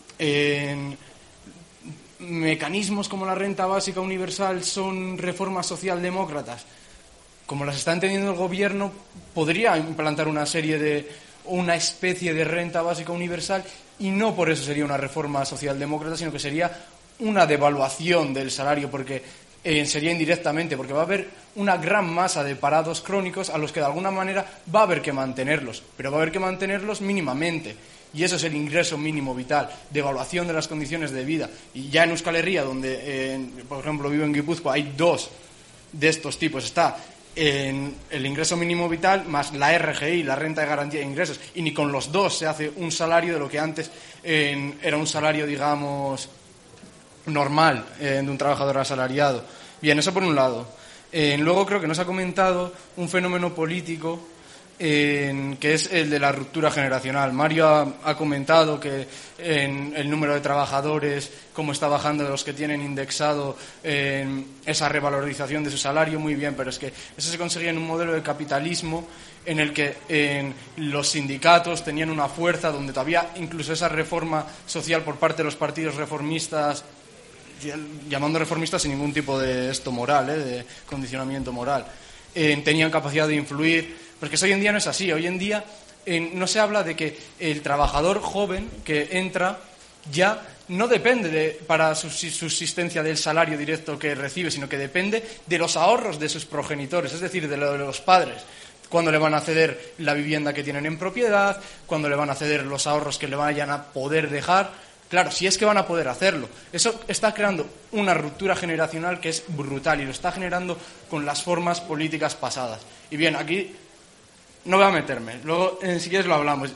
mecanismos como la renta básica universal son reformas socialdemócratas. Como las está entendiendo el gobierno, podría implantar una especie de renta básica universal, y no por eso sería una reforma socialdemócrata, sino que sería una devaluación del salario, porque sería indirectamente, porque va a haber una gran masa de parados crónicos a los que de alguna manera va a haber que mantenerlos, pero va a haber que mantenerlos mínimamente. Y eso es el ingreso mínimo vital, devaluación de las condiciones de vida. Y ya en Euskal Herria, donde, por ejemplo, vivo en Guipúzcoa, hay dos de estos tipos. Está el ingreso mínimo vital más la RGI, la renta de garantía de ingresos. Y ni con los dos se hace un salario de lo que antes era un salario, digamos, normal de un trabajador asalariado. Bien, eso por un lado. Luego creo que nos ha comentado un fenómeno político que es el de la ruptura generacional. Mario ha comentado que el número de trabajadores, cómo está bajando de los que tienen indexado esa revalorización de su salario, muy bien, pero es que eso se conseguía en un modelo de capitalismo en el que los sindicatos tenían una fuerza, donde todavía incluso esa reforma social por parte de los partidos reformistas, llamando reformistas sin ningún tipo de moral, de condicionamiento moral, tenían capacidad de influir. Porque hoy en día no es así. Hoy en día no se habla de que el trabajador joven que entra ya no depende para su subsistencia del salario directo que recibe, sino que depende de los ahorros de sus progenitores, es decir, de los padres. Cuando le van a ceder la vivienda que tienen en propiedad, cuando le van a ceder los ahorros que le vayan a poder dejar. Claro, si es que van a poder hacerlo. Eso está creando una ruptura generacional que es brutal y lo está generando con las formas políticas pasadas. Y bien, aquí no voy a meterme, luego si quieres lo hablamos.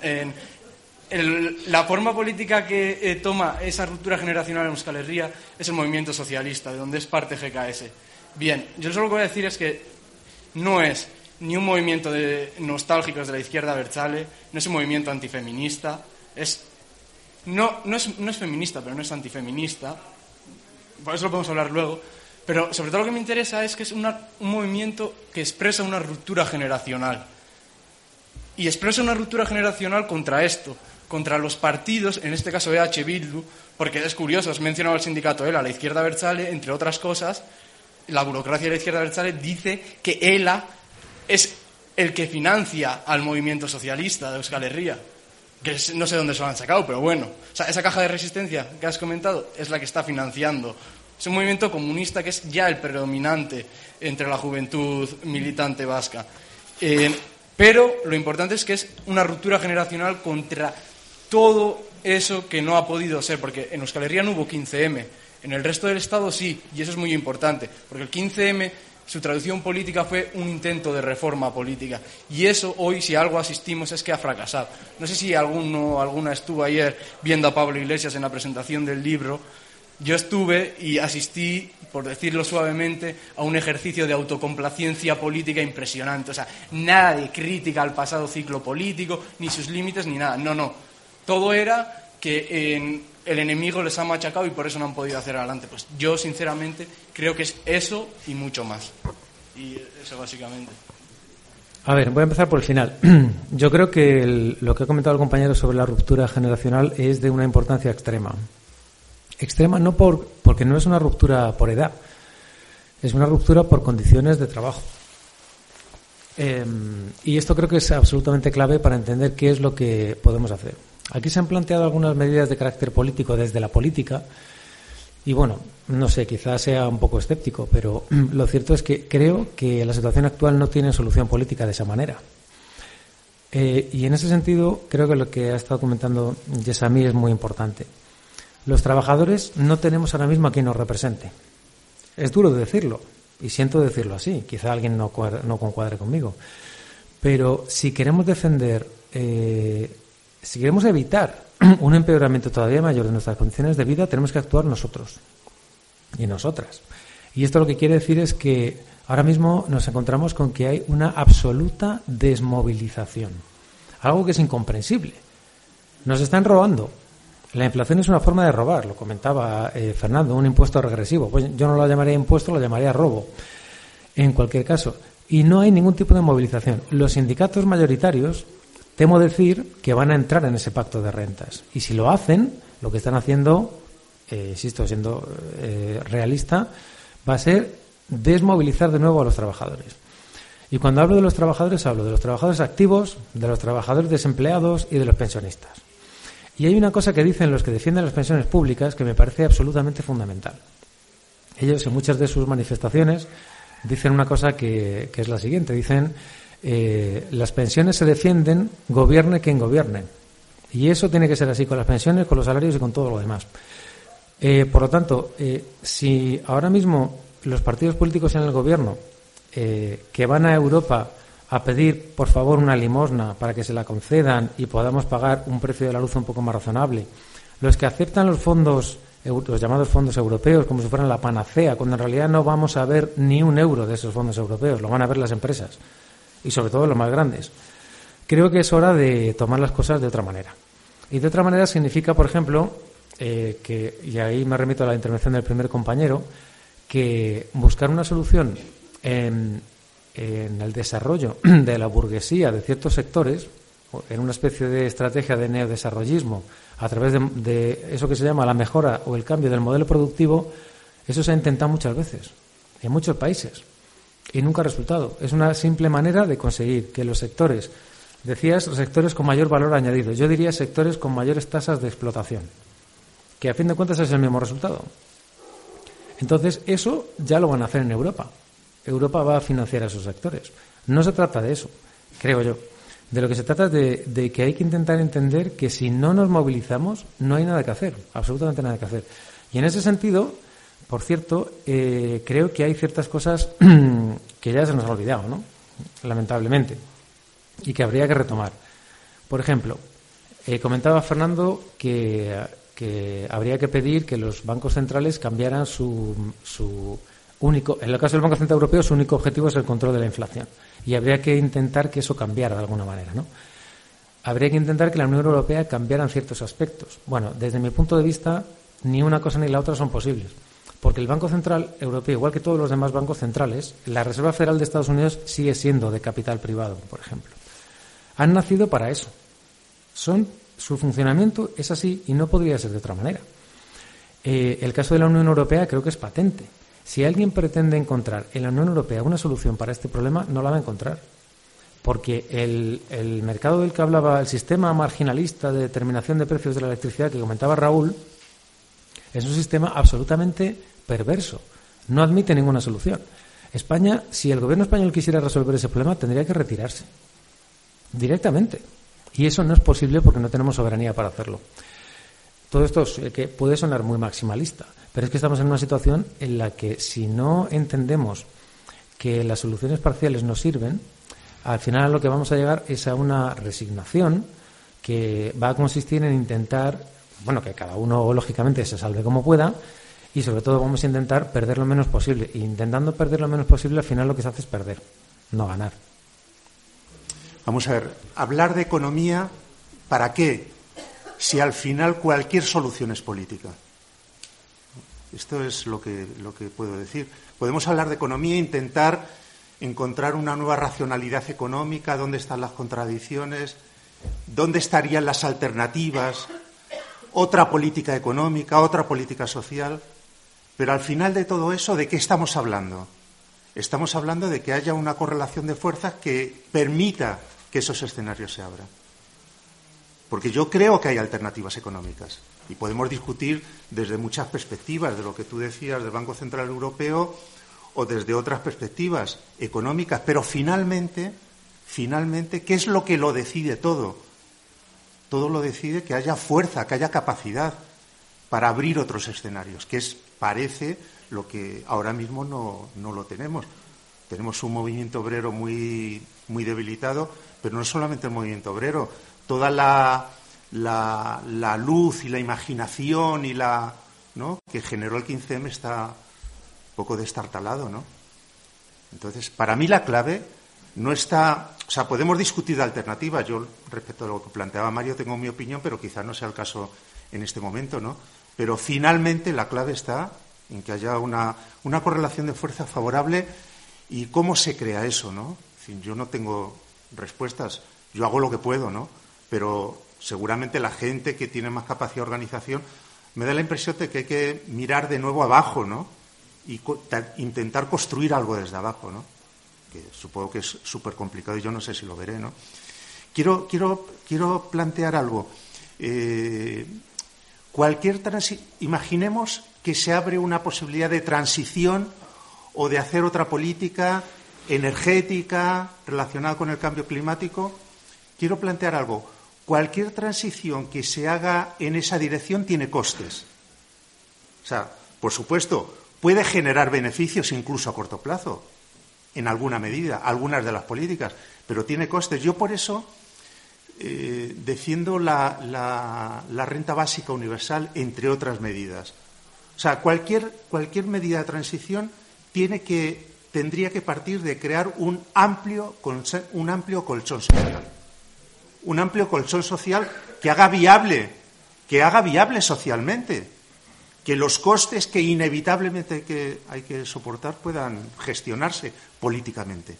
La forma política que toma esa ruptura generacional en Euskal Herria es el movimiento socialista, de donde es parte GKS. Bien, yo solo lo que voy a decir es que no es ni un movimiento de nostálgicos de la izquierda abertzale, no es un movimiento antifeminista, no es feminista, pero no es antifeminista, por eso lo podemos hablar luego, pero sobre todo lo que me interesa es que es un movimiento que expresa una ruptura generacional. Y expresa una ruptura generacional contra esto, contra los partidos, en este caso EH Bildu, porque es curioso, has mencionado al sindicato ELA, la izquierda abertzale, entre otras cosas, la burocracia de la izquierda abertzale dice que ELA es el que financia al movimiento socialista de Euskal Herria, que no sé dónde se lo han sacado, pero bueno, o sea, esa caja de resistencia que has comentado es la que está financiando. Es un movimiento comunista que es ya el predominante entre la juventud militante vasca. Pero lo importante es que es una ruptura generacional contra todo eso que no ha podido ser, porque en Euskal Herria no hubo 15M, en el resto del Estado sí, y eso es muy importante, porque el 15M, su traducción política fue un intento de reforma política, y eso hoy, si algo asistimos, es que ha fracasado. No sé si alguno o alguna estuvo ayer viendo a Pablo Iglesias en la presentación del libro. Yo estuve y asistí, por decirlo suavemente, a un ejercicio de autocomplacencia política impresionante. O sea, nada de crítica al pasado ciclo político, ni sus límites, ni nada. No. Todo era que el enemigo les ha machacado y por eso no han podido hacer adelante. Pues yo, sinceramente, creo que es eso y mucho más. Y eso básicamente. A ver, voy a empezar por el final. Yo creo que lo que ha comentado el compañero sobre la ruptura generacional es de una importancia extrema. Extrema no porque no es una ruptura por edad, es una ruptura por condiciones de trabajo. Y esto creo que es absolutamente clave para entender qué es lo que podemos hacer. Aquí se han planteado algunas medidas de carácter político desde la política y bueno, no sé, quizás sea un poco escéptico, pero lo cierto es que creo que la situación actual no tiene solución política de esa manera. Y en ese sentido creo que lo que ha estado comentando Yesami es muy importante. Los trabajadores no tenemos ahora mismo a quien nos represente. Es duro decirlo, y siento decirlo así, quizá alguien no concuadre conmigo. Pero si queremos defender, si queremos evitar un empeoramiento todavía mayor de nuestras condiciones de vida, tenemos que actuar nosotros y nosotras. Y esto lo que quiere decir es que ahora mismo nos encontramos con que hay una absoluta desmovilización. Algo que es incomprensible. Nos están robando. La inflación es una forma de robar, lo comentaba Fernando, un impuesto regresivo. Pues yo no lo llamaría impuesto, lo llamaría robo, en cualquier caso. Y no hay ningún tipo de movilización. Los sindicatos mayoritarios, temo decir, que van a entrar en ese pacto de rentas. Y si lo hacen, lo que están haciendo, insisto, siendo realista, va a ser desmovilizar de nuevo a los trabajadores. Y cuando hablo de los trabajadores activos, de los trabajadores desempleados y de los pensionistas. Y hay una cosa que dicen los que defienden las pensiones públicas que me parece absolutamente fundamental. Ellos, en muchas de sus manifestaciones, dicen una cosa que es la siguiente. Dicen, las pensiones se defienden, gobierne quien gobierne. Y eso tiene que ser así con las pensiones, con los salarios y con todo lo demás. Por lo tanto, si ahora mismo los partidos políticos en el gobierno que van a Europa a pedir, por favor, una limosna para que se la concedan y podamos pagar un precio de la luz un poco más razonable, los que aceptan los fondos, los llamados fondos europeos, como si fueran la panacea, cuando en realidad no vamos a ver ni un euro de esos fondos europeos, lo van a ver las empresas y sobre todo los más grandes. Creo que es hora de tomar las cosas de otra manera. Y de otra manera significa, por ejemplo, y ahí me remito a la intervención del primer compañero, que buscar una solución en el desarrollo de la burguesía de ciertos sectores, en una especie de estrategia de neodesarrollismo, a través de eso que se llama la mejora o el cambio del modelo productivo, eso se ha intentado muchas veces, en muchos países, y nunca ha resultado. Es una simple manera de conseguir que los sectores Decías sectores con mayor valor añadido. Yo diría sectores con mayores tasas de explotación, que a fin de cuentas es el mismo resultado. Entonces, eso ya lo van a hacer en Europa. Europa va a financiar a esos sectores. No se trata de eso, creo yo. De lo que se trata es de que hay que intentar entender que si no nos movilizamos, no hay nada que hacer, absolutamente nada que hacer. Y en ese sentido, por cierto, creo que hay ciertas cosas que ya se nos ha olvidado, ¿no? Lamentablemente, y que habría que retomar. Por ejemplo, comentaba Fernando que habría que pedir que los bancos centrales cambiaran su único, en el caso del Banco Central Europeo, su único objetivo es el control de la inflación. Y habría que intentar que eso cambiara de alguna manera, ¿no? Habría que intentar que la Unión Europea cambiara en ciertos aspectos. Bueno, desde mi punto de vista, ni una cosa ni la otra son posibles. Porque el Banco Central Europeo, igual que todos los demás bancos centrales, la Reserva Federal de Estados Unidos sigue siendo de capital privado, por ejemplo. Han nacido para eso. Su funcionamiento es así y no podría ser de otra manera. El caso de la Unión Europea creo que es patente. Si alguien pretende encontrar en la Unión Europea una solución para este problema, no la va a encontrar. Porque el mercado del que hablaba, el sistema marginalista de determinación de precios de la electricidad que comentaba Raúl, es un sistema absolutamente perverso. No admite ninguna solución. España, si el gobierno español quisiera resolver ese problema, tendría que retirarse directamente. Y eso no es posible porque no tenemos soberanía para hacerlo. Todo esto que puede sonar muy maximalista, pero es que estamos en una situación en la que si no entendemos que las soluciones parciales no sirven, al final a lo que vamos a llegar es a una resignación que va a consistir en intentar, bueno, que cada uno lógicamente se salve como pueda y sobre todo vamos a intentar perder lo menos posible. E intentando perder lo menos posible, al final lo que se hace es perder, no ganar. Vamos a ver, hablar de economía, ¿para qué? Si al final cualquier solución es política. Esto es lo que puedo decir. Podemos hablar de economía e intentar encontrar una nueva racionalidad económica, dónde están las contradicciones, dónde estarían las alternativas, otra política económica, otra política social. Pero al final de todo eso, ¿de qué estamos hablando? Estamos hablando de que haya una correlación de fuerzas que permita que esos escenarios se abran. Porque yo creo que hay alternativas económicas y podemos discutir desde muchas perspectivas, de lo que tú decías del Banco Central Europeo o desde otras perspectivas económicas, pero finalmente, ¿qué es lo que lo decide todo? Todo lo decide que haya fuerza, que haya capacidad para abrir otros escenarios, que parece lo que ahora mismo no lo tenemos. Tenemos un movimiento obrero muy, muy debilitado, pero no solamente el movimiento obrero, toda la luz y la imaginación y ¿no? que generó el 15M está un poco destartalado, ¿no? Entonces, para mí la clave no está, o sea, podemos discutir de alternativas. Yo, respecto a lo que planteaba Mario, tengo mi opinión, pero quizás no sea el caso en este momento, ¿no? Pero finalmente la clave está en que haya una correlación de fuerza favorable. ¿Y cómo se crea eso, no? En fin, yo no tengo respuestas, yo hago lo que puedo, ¿no? Pero seguramente la gente que tiene más capacidad de organización me da la impresión de que hay que mirar de nuevo abajo, ¿no? Y intentar construir algo desde abajo, ¿no? Que supongo que es súper complicado y yo no sé si lo veré, ¿no? Quiero plantear algo. Imaginemos que se abre una posibilidad de transición o de hacer otra política energética relacionada con el cambio climático. Quiero plantear algo. Cualquier transición que se haga en esa dirección tiene costes. O sea, por supuesto, puede generar beneficios incluso a corto plazo, en alguna medida, algunas de las políticas, pero tiene costes. Yo por eso defiendo la renta básica universal, entre otras medidas. O sea, cualquier medida de transición tendría que partir de crear un amplio colchón social. Un amplio colchón social que haga viable socialmente, que los costes que inevitablemente hay que soportar puedan gestionarse políticamente.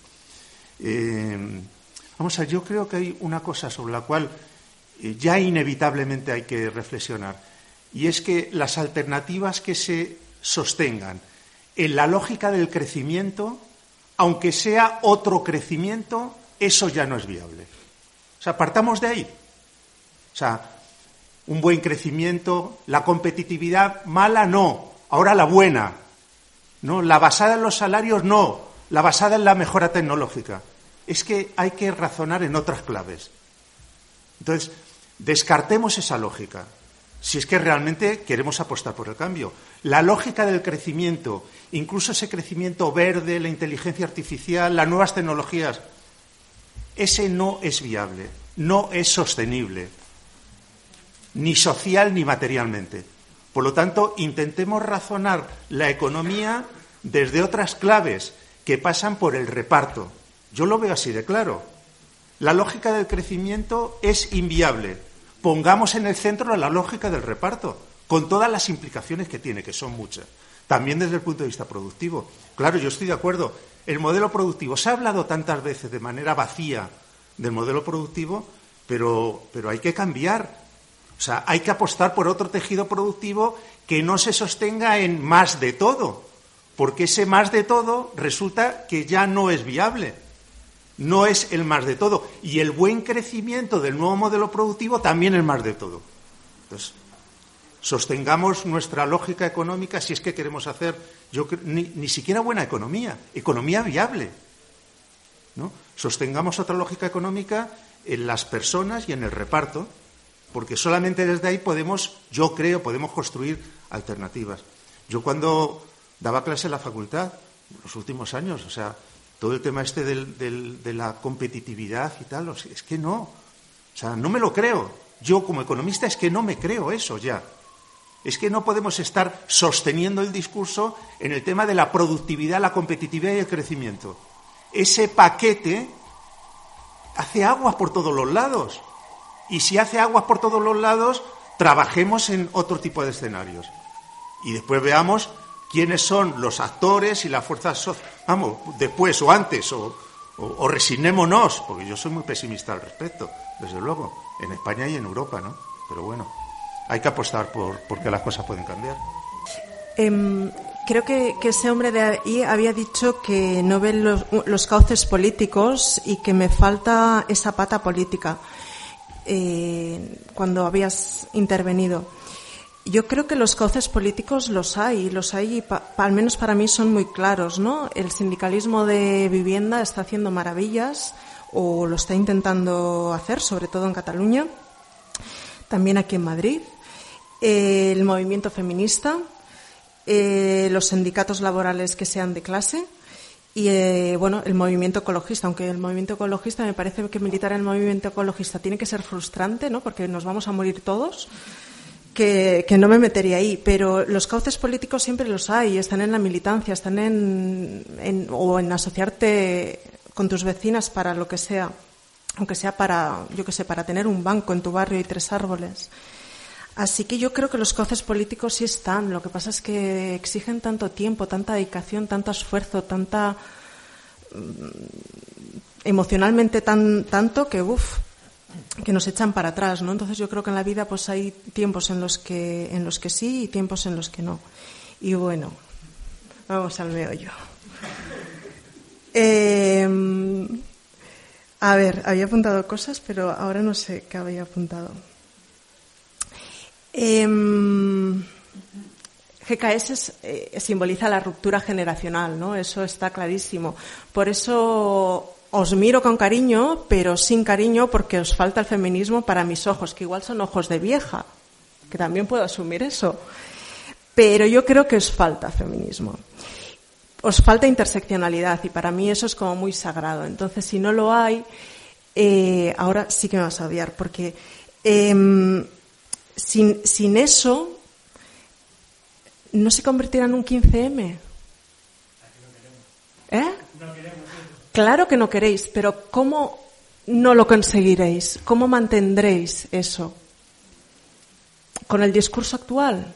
Vamos a ver, yo creo que hay una cosa sobre la cual ya inevitablemente hay que reflexionar, y es que las alternativas que se sostengan en la lógica del crecimiento, aunque sea otro crecimiento, eso ya no es viable. O sea, partamos de ahí. O sea, un buen crecimiento, la competitividad mala no, ahora la buena. No, la basada en los salarios no, la basada en la mejora tecnológica. Es que hay que razonar en otras claves. Entonces, descartemos esa lógica, si es que realmente queremos apostar por el cambio. La lógica del crecimiento, incluso ese crecimiento verde, la inteligencia artificial, las nuevas tecnologías, ese no es viable, no es sostenible, ni social ni materialmente. Por lo tanto, intentemos razonar la economía desde otras claves que pasan por el reparto. Yo lo veo así de claro. La lógica del crecimiento es inviable. Pongamos en el centro la lógica del reparto, con todas las implicaciones que tiene, que son muchas. También desde el punto de vista productivo. Claro, yo estoy de acuerdo. El modelo productivo, se ha hablado tantas veces de manera vacía del modelo productivo, pero hay que cambiar. O sea, hay que apostar por otro tejido productivo que no se sostenga en más de todo, porque ese más de todo resulta que ya no es viable. No es el más de todo. Y el buen crecimiento del nuevo modelo productivo también es más de todo. Entonces, sostengamos nuestra lógica económica si es que queremos hacer ni siquiera buena economía viable, ¿no? Sostengamos otra lógica económica en las personas y en el reparto, porque solamente desde ahí podemos construir alternativas. Yo cuando daba clase en la facultad, en los últimos años, o sea, todo el tema de la competitividad y tal, es que no. O sea, no me lo creo. Yo, como economista, es que no me creo eso ya. Es que no podemos estar sosteniendo el discurso en el tema de la productividad, la competitividad y el crecimiento. Ese paquete hace aguas por todos los lados. Y si hace aguas por todos los lados, trabajemos en otro tipo de escenarios. Y después veamos quiénes son los actores y las fuerzas después o antes, o resignémonos, porque yo soy muy pesimista al respecto, desde luego, en España y en Europa, ¿no? Pero bueno, hay que apostar porque las cosas pueden cambiar. Creo que ese hombre de ahí había dicho que no ve los cauces políticos y que me falta esa pata política cuando habías intervenido. Yo creo que los cauces políticos los hay y al menos para mí son muy claros, ¿no? El sindicalismo de vivienda está haciendo maravillas, o lo está intentando hacer, sobre todo en Cataluña, también aquí en Madrid. El movimiento feminista, los sindicatos laborales que sean de clase y, el movimiento ecologista, aunque el movimiento ecologista me parece que militar en el movimiento ecologista tiene que ser frustrante, ¿no? Porque nos vamos a morir todos. Que no me metería ahí, pero los cauces políticos siempre los hay, están en la militancia, están en asociarte con tus vecinas para lo que sea, aunque sea para, yo que sé, para tener un banco en tu barrio y 3 árboles. Así que yo creo que los cauces políticos sí están, lo que pasa es que exigen tanto tiempo, tanta dedicación, tanto esfuerzo, tanta emocionalmente tanto que que nos echan para atrás, ¿no? Entonces yo creo que en la vida pues hay tiempos en los que sí y tiempos en los que no. Y bueno, vamos al meollo. A ver, había apuntado cosas, pero ahora no sé qué había apuntado. GKS simboliza la ruptura generacional, ¿no? Eso está clarísimo. Por eso os miro con cariño, pero sin cariño, porque os falta el feminismo para mis ojos, que igual son ojos de vieja, que también puedo asumir eso. Pero yo creo que os falta feminismo. Os falta interseccionalidad, y para mí eso es como muy sagrado. Entonces, si no lo hay, ahora sí que me vas a odiar, porque sin eso no se convertirá en un 15M. ¿Eh? Claro que no queréis, pero ¿cómo no lo conseguiréis? ¿Cómo mantendréis eso? ¿Con el discurso actual?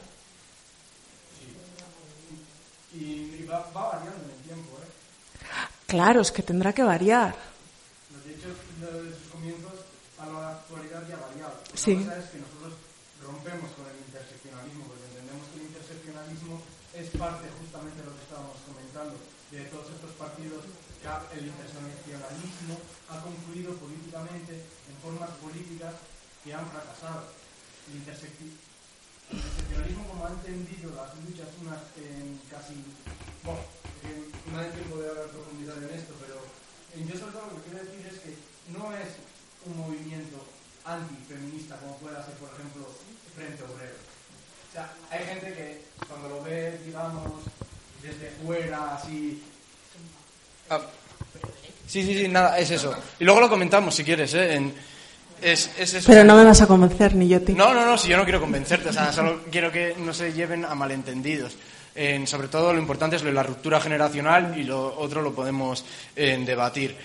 Y va variando en el tiempo, ¿eh? Claro, es que tendrá que variar. De hecho, desde sus comienzos a la actualidad ya ha variado. Sí. La cosa es que nosotros rompemos con el interseccionalismo, porque entendemos que el interseccionalismo es parte justamente de lo que estábamos comentando, de todos estos partidos el interseccionalismo ha concluido políticamente en formas políticas que han fracasado. El interseccionalismo, como ha entendido las luchas unas en casi... Bueno, no hay tiempo de hablar profundidad en esto, pero yo sobre todo lo que quiero decir es que no es un movimiento antifeminista como pueda ser, por ejemplo, Frente Obrero. O sea, hay gente que cuando lo ve, digamos, desde fuera, así... Sí, nada, es eso. Y luego lo comentamos, si quieres, Es eso. Pero no me vas a convencer, ni yo te. No, si yo no quiero convencerte, o sea, solo quiero que no se lleven a malentendidos. Sobre todo lo importante es lo de la ruptura generacional y lo otro lo podemos debatir.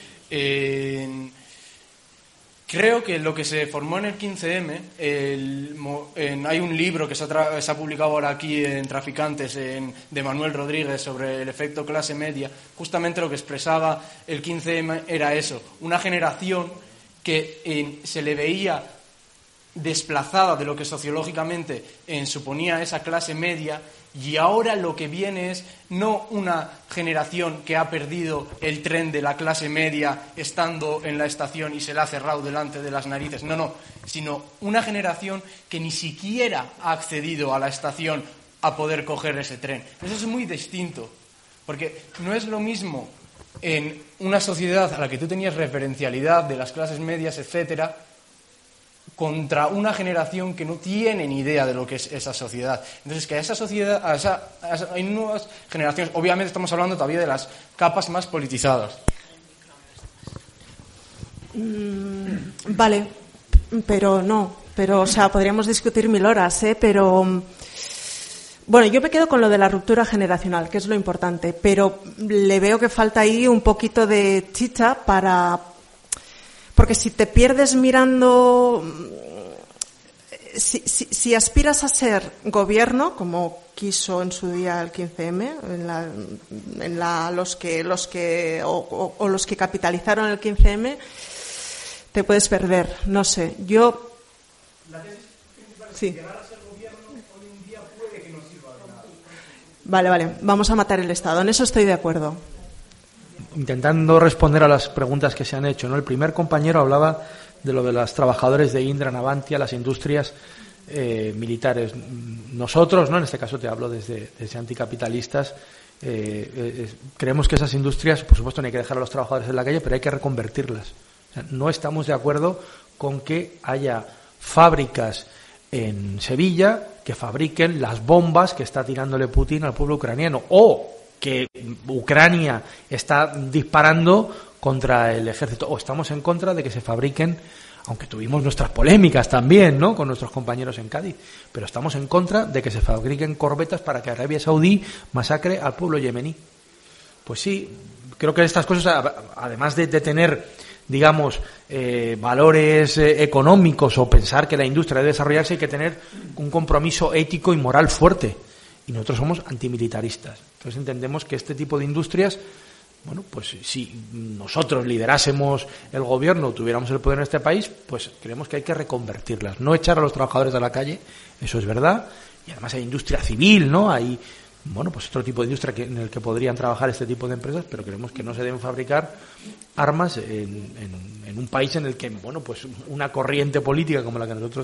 Creo que lo que se formó en el 15M, hay un libro que se ha publicado ahora aquí en Traficantes, de Manuel Rodríguez, sobre el efecto clase media. Justamente lo que expresaba el 15M era eso, una generación que se le veía desplazada de lo que sociológicamente suponía esa clase media, y ahora lo que viene es no una generación que ha perdido el tren de la clase media estando en la estación y se la ha cerrado delante de las narices, no, sino una generación que ni siquiera ha accedido a la estación a poder coger ese tren. Eso es muy distinto, porque no es lo mismo en una sociedad a la que tú tenías referencialidad de las clases medias, etcétera, contra una generación que no tiene ni idea de lo que es esa sociedad. Entonces, que a esa sociedad, hay nuevas generaciones, obviamente estamos hablando todavía de las capas más politizadas. Vale, pero o sea, podríamos discutir 1000 horas, pero... Bueno, yo me quedo con lo de la ruptura generacional, que es lo importante, pero le veo que falta ahí un poquito de chicha porque si te pierdes mirando, si aspiras a ser gobierno, como quiso en su día el 15M, los que capitalizaron el 15M, te puedes perder. No sé, yo... Sí. Vale, vamos a matar el Estado. En eso estoy de acuerdo. Intentando responder a las preguntas que se han hecho, ¿no? El primer compañero hablaba de lo de los trabajadores de Indra, Navantia, las industrias militares. Nosotros, ¿no? En este caso te hablo desde anticapitalistas, creemos que esas industrias, por supuesto, no hay que dejar a los trabajadores en la calle, pero hay que reconvertirlas. O sea, no estamos de acuerdo con que haya fábricas en Sevilla que fabriquen las bombas que está tirándole Putin al pueblo ucraniano, o que Ucrania está disparando contra el ejército, o estamos en contra de que se fabriquen, aunque tuvimos nuestras polémicas también, ¿no?, con nuestros compañeros en Cádiz, pero estamos en contra de que se fabriquen corbetas para que Arabia Saudí masacre al pueblo yemení. Pues sí, creo que estas cosas, además de tener, digamos, valores económicos, o pensar que la industria debe desarrollarse, hay que tener un compromiso ético y moral fuerte. Y nosotros somos antimilitaristas. Entonces entendemos que este tipo de industrias, bueno, pues si nosotros liderásemos el gobierno, tuviéramos el poder en este país, pues creemos que hay que reconvertirlas. No echar a los trabajadores de la calle, eso es verdad. Y además hay industria civil, ¿no? Hay, bueno, pues otro tipo de industria en el que podrían trabajar este tipo de empresas, pero creemos que no se deben fabricar armas en un país en el que, bueno, pues una corriente política como la que nosotros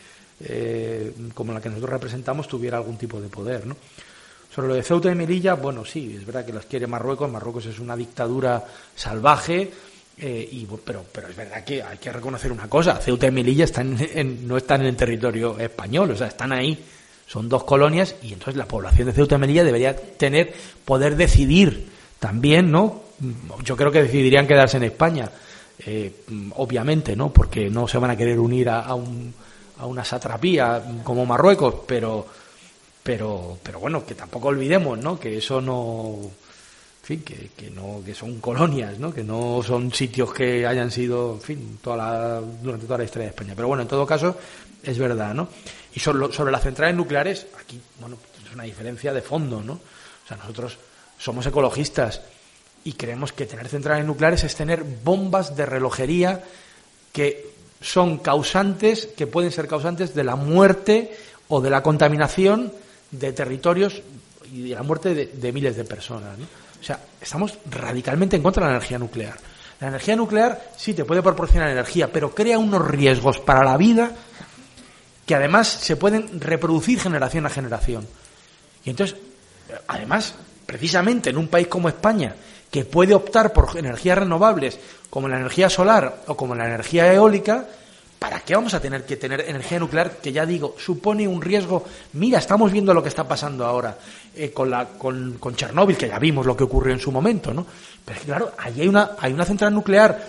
representamos tuviera algún tipo de poder, ¿no? Sobre lo de Ceuta y Melilla, bueno, sí, es verdad que las quiere Marruecos. Marruecos es una dictadura salvaje, pero es verdad que hay que reconocer una cosa: Ceuta y Melilla no están en el territorio español, o sea, están ahí, son dos colonias, y entonces la población de Ceuta y Melilla debería poder decidir también, ¿no? Yo creo que decidirían quedarse en España, obviamente, ¿no?, porque no se van a querer unir a una satrapía como Marruecos, pero bueno, que tampoco olvidemos, ¿no?, que eso no, en fin, que son colonias, ¿no?, que no son sitios que hayan sido, en fin, durante toda la historia de España. Pero bueno, en todo caso, es verdad, ¿no? Y sobre las centrales nucleares, aquí, bueno, es una diferencia de fondo, ¿no? O sea, nosotros somos ecologistas y creemos que tener centrales nucleares es tener bombas de relojería que son causantes, que pueden ser causantes de la muerte o de la contaminación de territorios y de la muerte de miles de personas, ¿no? O sea, estamos radicalmente en contra de la energía nuclear. La energía nuclear sí te puede proporcionar energía, pero crea unos riesgos para la vida que además se pueden reproducir generación a generación. Y entonces, además, precisamente en un país como España, que puede optar por energías renovables como la energía solar o como la energía eólica, ¿para qué vamos a tener que tener energía nuclear que, ya digo, supone un riesgo? Mira, estamos viendo lo que está pasando ahora con Chernóbil, que ya vimos lo que ocurrió en su momento, ¿no? Pero es que, claro, allí hay una central nuclear,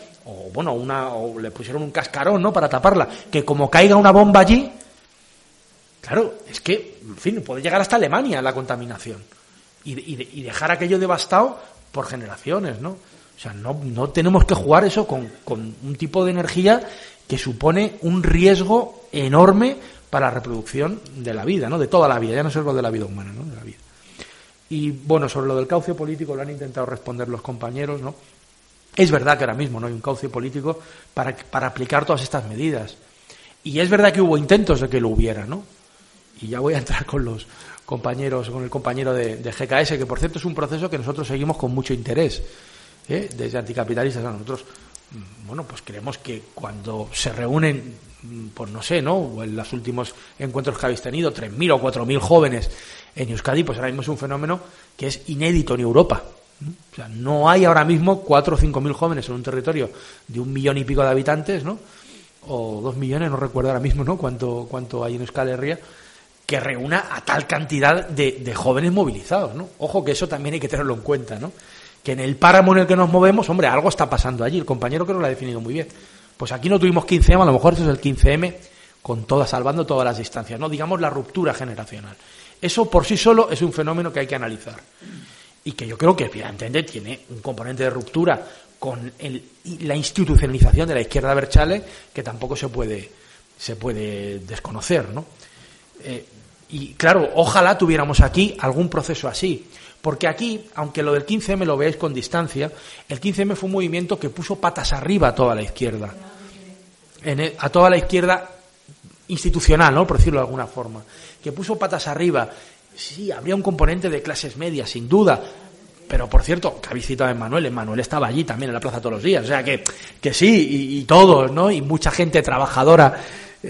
o le pusieron un cascarón, ¿no?, para taparla, que como caiga una bomba allí, claro, es que, en fin, puede llegar hasta Alemania la contaminación y dejar aquello devastado por generaciones, ¿no? O sea, no tenemos que jugar eso con un tipo de energía que supone un riesgo enorme para la reproducción de la vida, ¿no? De toda la vida, ya no solo de la vida humana, ¿no? De la vida. Y bueno, sobre lo del cauce político lo han intentado responder los compañeros, ¿no? Es verdad que ahora mismo no hay un cauce político para aplicar todas estas medidas. Y es verdad que hubo intentos de que lo hubiera, ¿no? Y ya voy a entrar con los compañeros, con el compañero de GKS, que por cierto es un proceso que nosotros seguimos con mucho interés, desde anticapitalistas. Nosotros, bueno, pues creemos que cuando se reúnen, pues no sé, ¿no?, o en los últimos encuentros que habéis tenido, 3.000 o 4.000 jóvenes en Euskadi, pues ahora mismo es un fenómeno que es inédito en Europa. O sea, no hay ahora mismo 4 o 5.000 jóvenes en un territorio de 1 millón y pico de habitantes, ¿no?, o 2 millones, no recuerdo ahora mismo, ¿no?, cuánto hay en Euskal Herria, que reúna a tal cantidad de jóvenes movilizados, ¿no? Ojo, que eso también hay que tenerlo en cuenta, ¿no? Que en el páramo en el que nos movemos, hombre, algo está pasando allí. El compañero creo que lo ha definido muy bien. Pues aquí no tuvimos 15M, a lo mejor eso es el 15M salvando todas las distancias, ¿no? Digamos la ruptura generacional. Eso por sí solo es un fenómeno que hay que analizar. Y que yo creo que evidentemente tiene un componente de ruptura con la institucionalización de la izquierda Abertzale que tampoco se puede desconocer, ¿no? Y claro, ojalá tuviéramos aquí algún proceso así, porque aquí, aunque lo del 15M lo veáis con distancia, el 15M fue un movimiento que puso patas arriba a toda la izquierda, a toda la izquierda institucional, ¿no?, por decirlo de alguna forma, que puso patas arriba. Sí, habría un componente de clases medias, sin duda, pero por cierto, que habéis citado a Emmanuel estaba allí también en la plaza todos los días, o sea que sí, y todos, ¿no?, y mucha gente trabajadora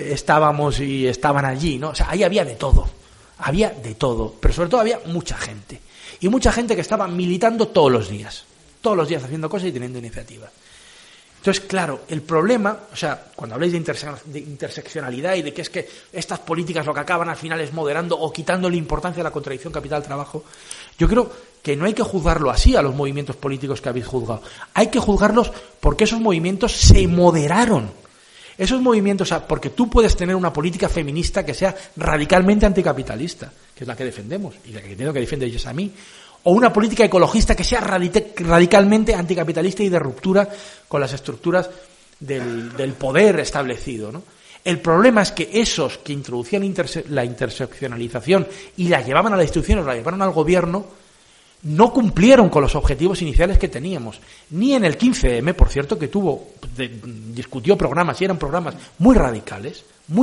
estaban allí, ¿no? O sea, ahí había de todo, pero sobre todo había mucha gente, y mucha gente que estaba militando todos los días haciendo cosas y teniendo iniciativa. Entonces, claro, el problema, o sea, cuando habláis de interseccionalidad y de que es que estas políticas lo que acaban al final es moderando o quitándole importancia a la contradicción capital-trabajo, yo creo que no hay que juzgarlo así a los movimientos políticos que habéis juzgado. Hay que juzgarlos porque esos movimientos se moderaron. Esos movimientos, o sea, porque tú puedes tener una política feminista que sea radicalmente anticapitalista, que es la que defendemos y la que entiendo que defiende ellos a mí, o una política ecologista que sea radicalmente anticapitalista y de ruptura con las estructuras del poder establecido, ¿no? El problema es que esos que introducían la interseccionalización y la llevaban a las instituciones, la llevaron al gobierno, no cumplieron con los objetivos iniciales que teníamos. Ni en el 15M, por cierto, que discutió programas, y eran programas muy radicales,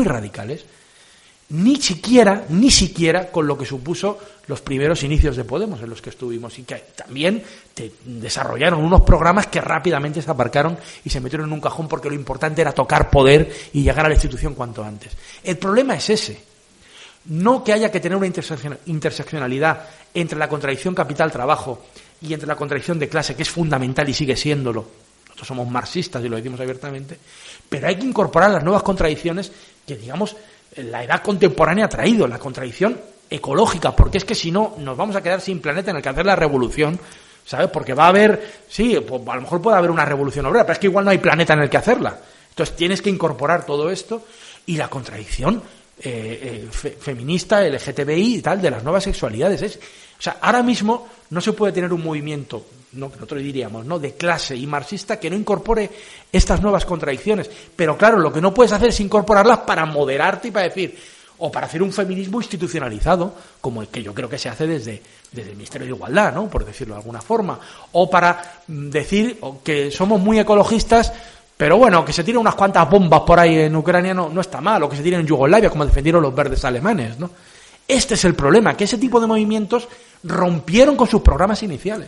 ni siquiera con lo que supuso los primeros inicios de Podemos en los que estuvimos, y que también desarrollaron unos programas que rápidamente se aparcaron y se metieron en un cajón porque lo importante era tocar poder y llegar a la institución cuanto antes. El problema es ese, no que haya que tener una interseccionalidad entre la contradicción capital-trabajo y entre la contradicción de clase, que es fundamental y sigue siéndolo. Nosotros somos marxistas y lo decimos abiertamente, pero hay que incorporar las nuevas contradicciones que, digamos, la edad contemporánea ha traído, la contradicción ecológica, porque es que si no nos vamos a quedar sin planeta en el que hacer la revolución, ¿sabes? Porque va a haber, sí, pues a lo mejor puede haber una revolución obrera, pero es que igual no hay planeta en el que hacerla. Entonces tienes que incorporar todo esto y la contradicción feminista, LGTBI y tal, de las nuevas sexualidades. O sea, ahora mismo no se puede tener un movimiento, no, que nosotros diríamos, ¿no?, de clase y marxista que no incorpore estas nuevas contradicciones. Pero claro, lo que no puedes hacer es incorporarlas para moderarte y para decir, o para hacer un feminismo institucionalizado, como el que yo creo que se hace desde el Ministerio de Igualdad, ¿no?, por decirlo de alguna forma, o para decir que somos muy ecologistas, pero bueno, que se tiren unas cuantas bombas por ahí en Ucrania no está mal, o que se tiren en Yugoslavia, como defendieron los verdes alemanes, ¿no? Este es el problema, que ese tipo de movimientos rompieron con sus programas iniciales.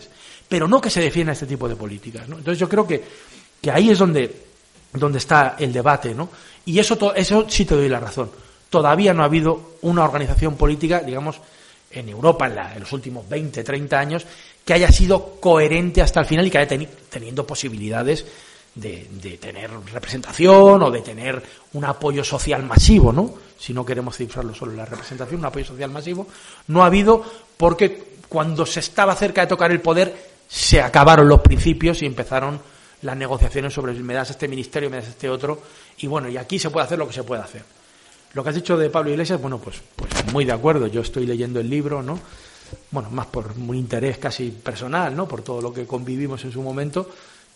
pero no que se defienda este tipo de políticas, ¿no? Entonces yo creo que ahí es donde está el debate, ¿no? Y eso sí te doy la razón. Todavía no ha habido una organización política, digamos, en Europa en los últimos 20, 30 años, que haya sido coherente hasta el final y que haya teniendo posibilidades de tener representación o de tener un apoyo social masivo, ¿no? Si no queremos cifrarlo solo en la representación, un apoyo social masivo no ha habido, porque cuando se estaba cerca de tocar el poder se acabaron los principios y empezaron las negociaciones sobre me das este ministerio, me das este otro, y bueno, y aquí se puede hacer lo que se puede hacer. Lo que has dicho de Pablo Iglesias, bueno, pues muy de acuerdo. Yo estoy leyendo el libro, ¿no? Bueno, más por un interés casi personal, ¿no? Por todo lo que convivimos en su momento.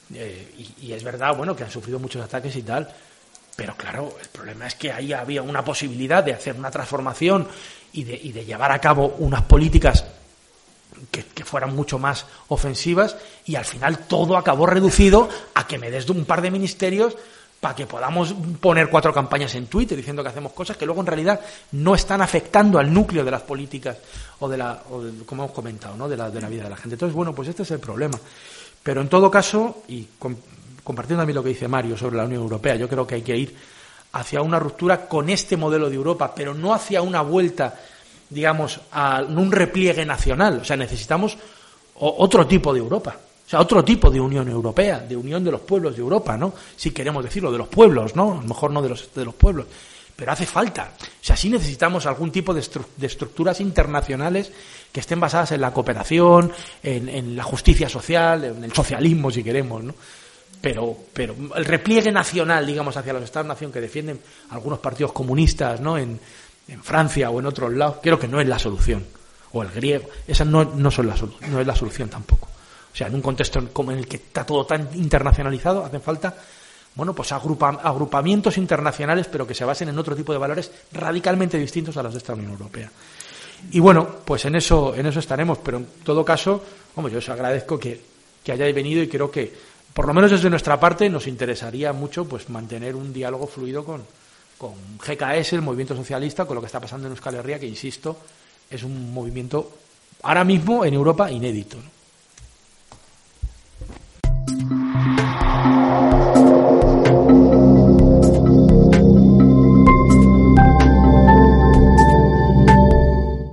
Y es verdad, bueno, que han sufrido muchos ataques y tal. Pero claro, el problema es que ahí había una posibilidad de hacer una transformación y de llevar a cabo unas políticas que fueran mucho más ofensivas, y al final todo acabó reducido a que me des un par de ministerios para que podamos poner 4 campañas en Twitter diciendo que hacemos cosas que luego en realidad no están afectando al núcleo de las políticas o como hemos comentado, ¿no? de la vida de la gente. Entonces, bueno, pues este es el problema. Pero en todo caso, y compartiendo también lo que dice Mario sobre la Unión Europea, yo creo que hay que ir hacia una ruptura con este modelo de Europa, pero no hacia una vuelta, digamos, a un repliegue nacional. O sea, necesitamos otro tipo de Europa. O sea, otro tipo de Unión Europea, de unión de los pueblos de Europa, ¿no? Si queremos decirlo, de los pueblos, ¿no? A lo mejor no de los pueblos, pero hace falta. O sea, sí necesitamos algún tipo de estructuras internacionales que estén basadas en la cooperación, en la justicia social, en el socialismo, si queremos, ¿no? Pero el repliegue nacional, digamos, hacia los Estados-nación que defienden algunos partidos comunistas, ¿no? En Francia o en otros lados, creo que no es la solución. O el griego, esa no es la solución tampoco. O sea, en un contexto como en el que está todo tan internacionalizado, hacen falta, bueno, pues agrupamientos internacionales, pero que se basen en otro tipo de valores radicalmente distintos a los de esta Unión Europea. Y bueno, pues en eso estaremos, pero en todo caso, yo os agradezco que hayáis venido, y creo que, por lo menos desde nuestra parte, nos interesaría mucho pues mantener un diálogo fluido con GKS, el movimiento socialista, con lo que está pasando en Euskal Herria, que, insisto, es un movimiento ahora mismo en Europa inédito, ¿no?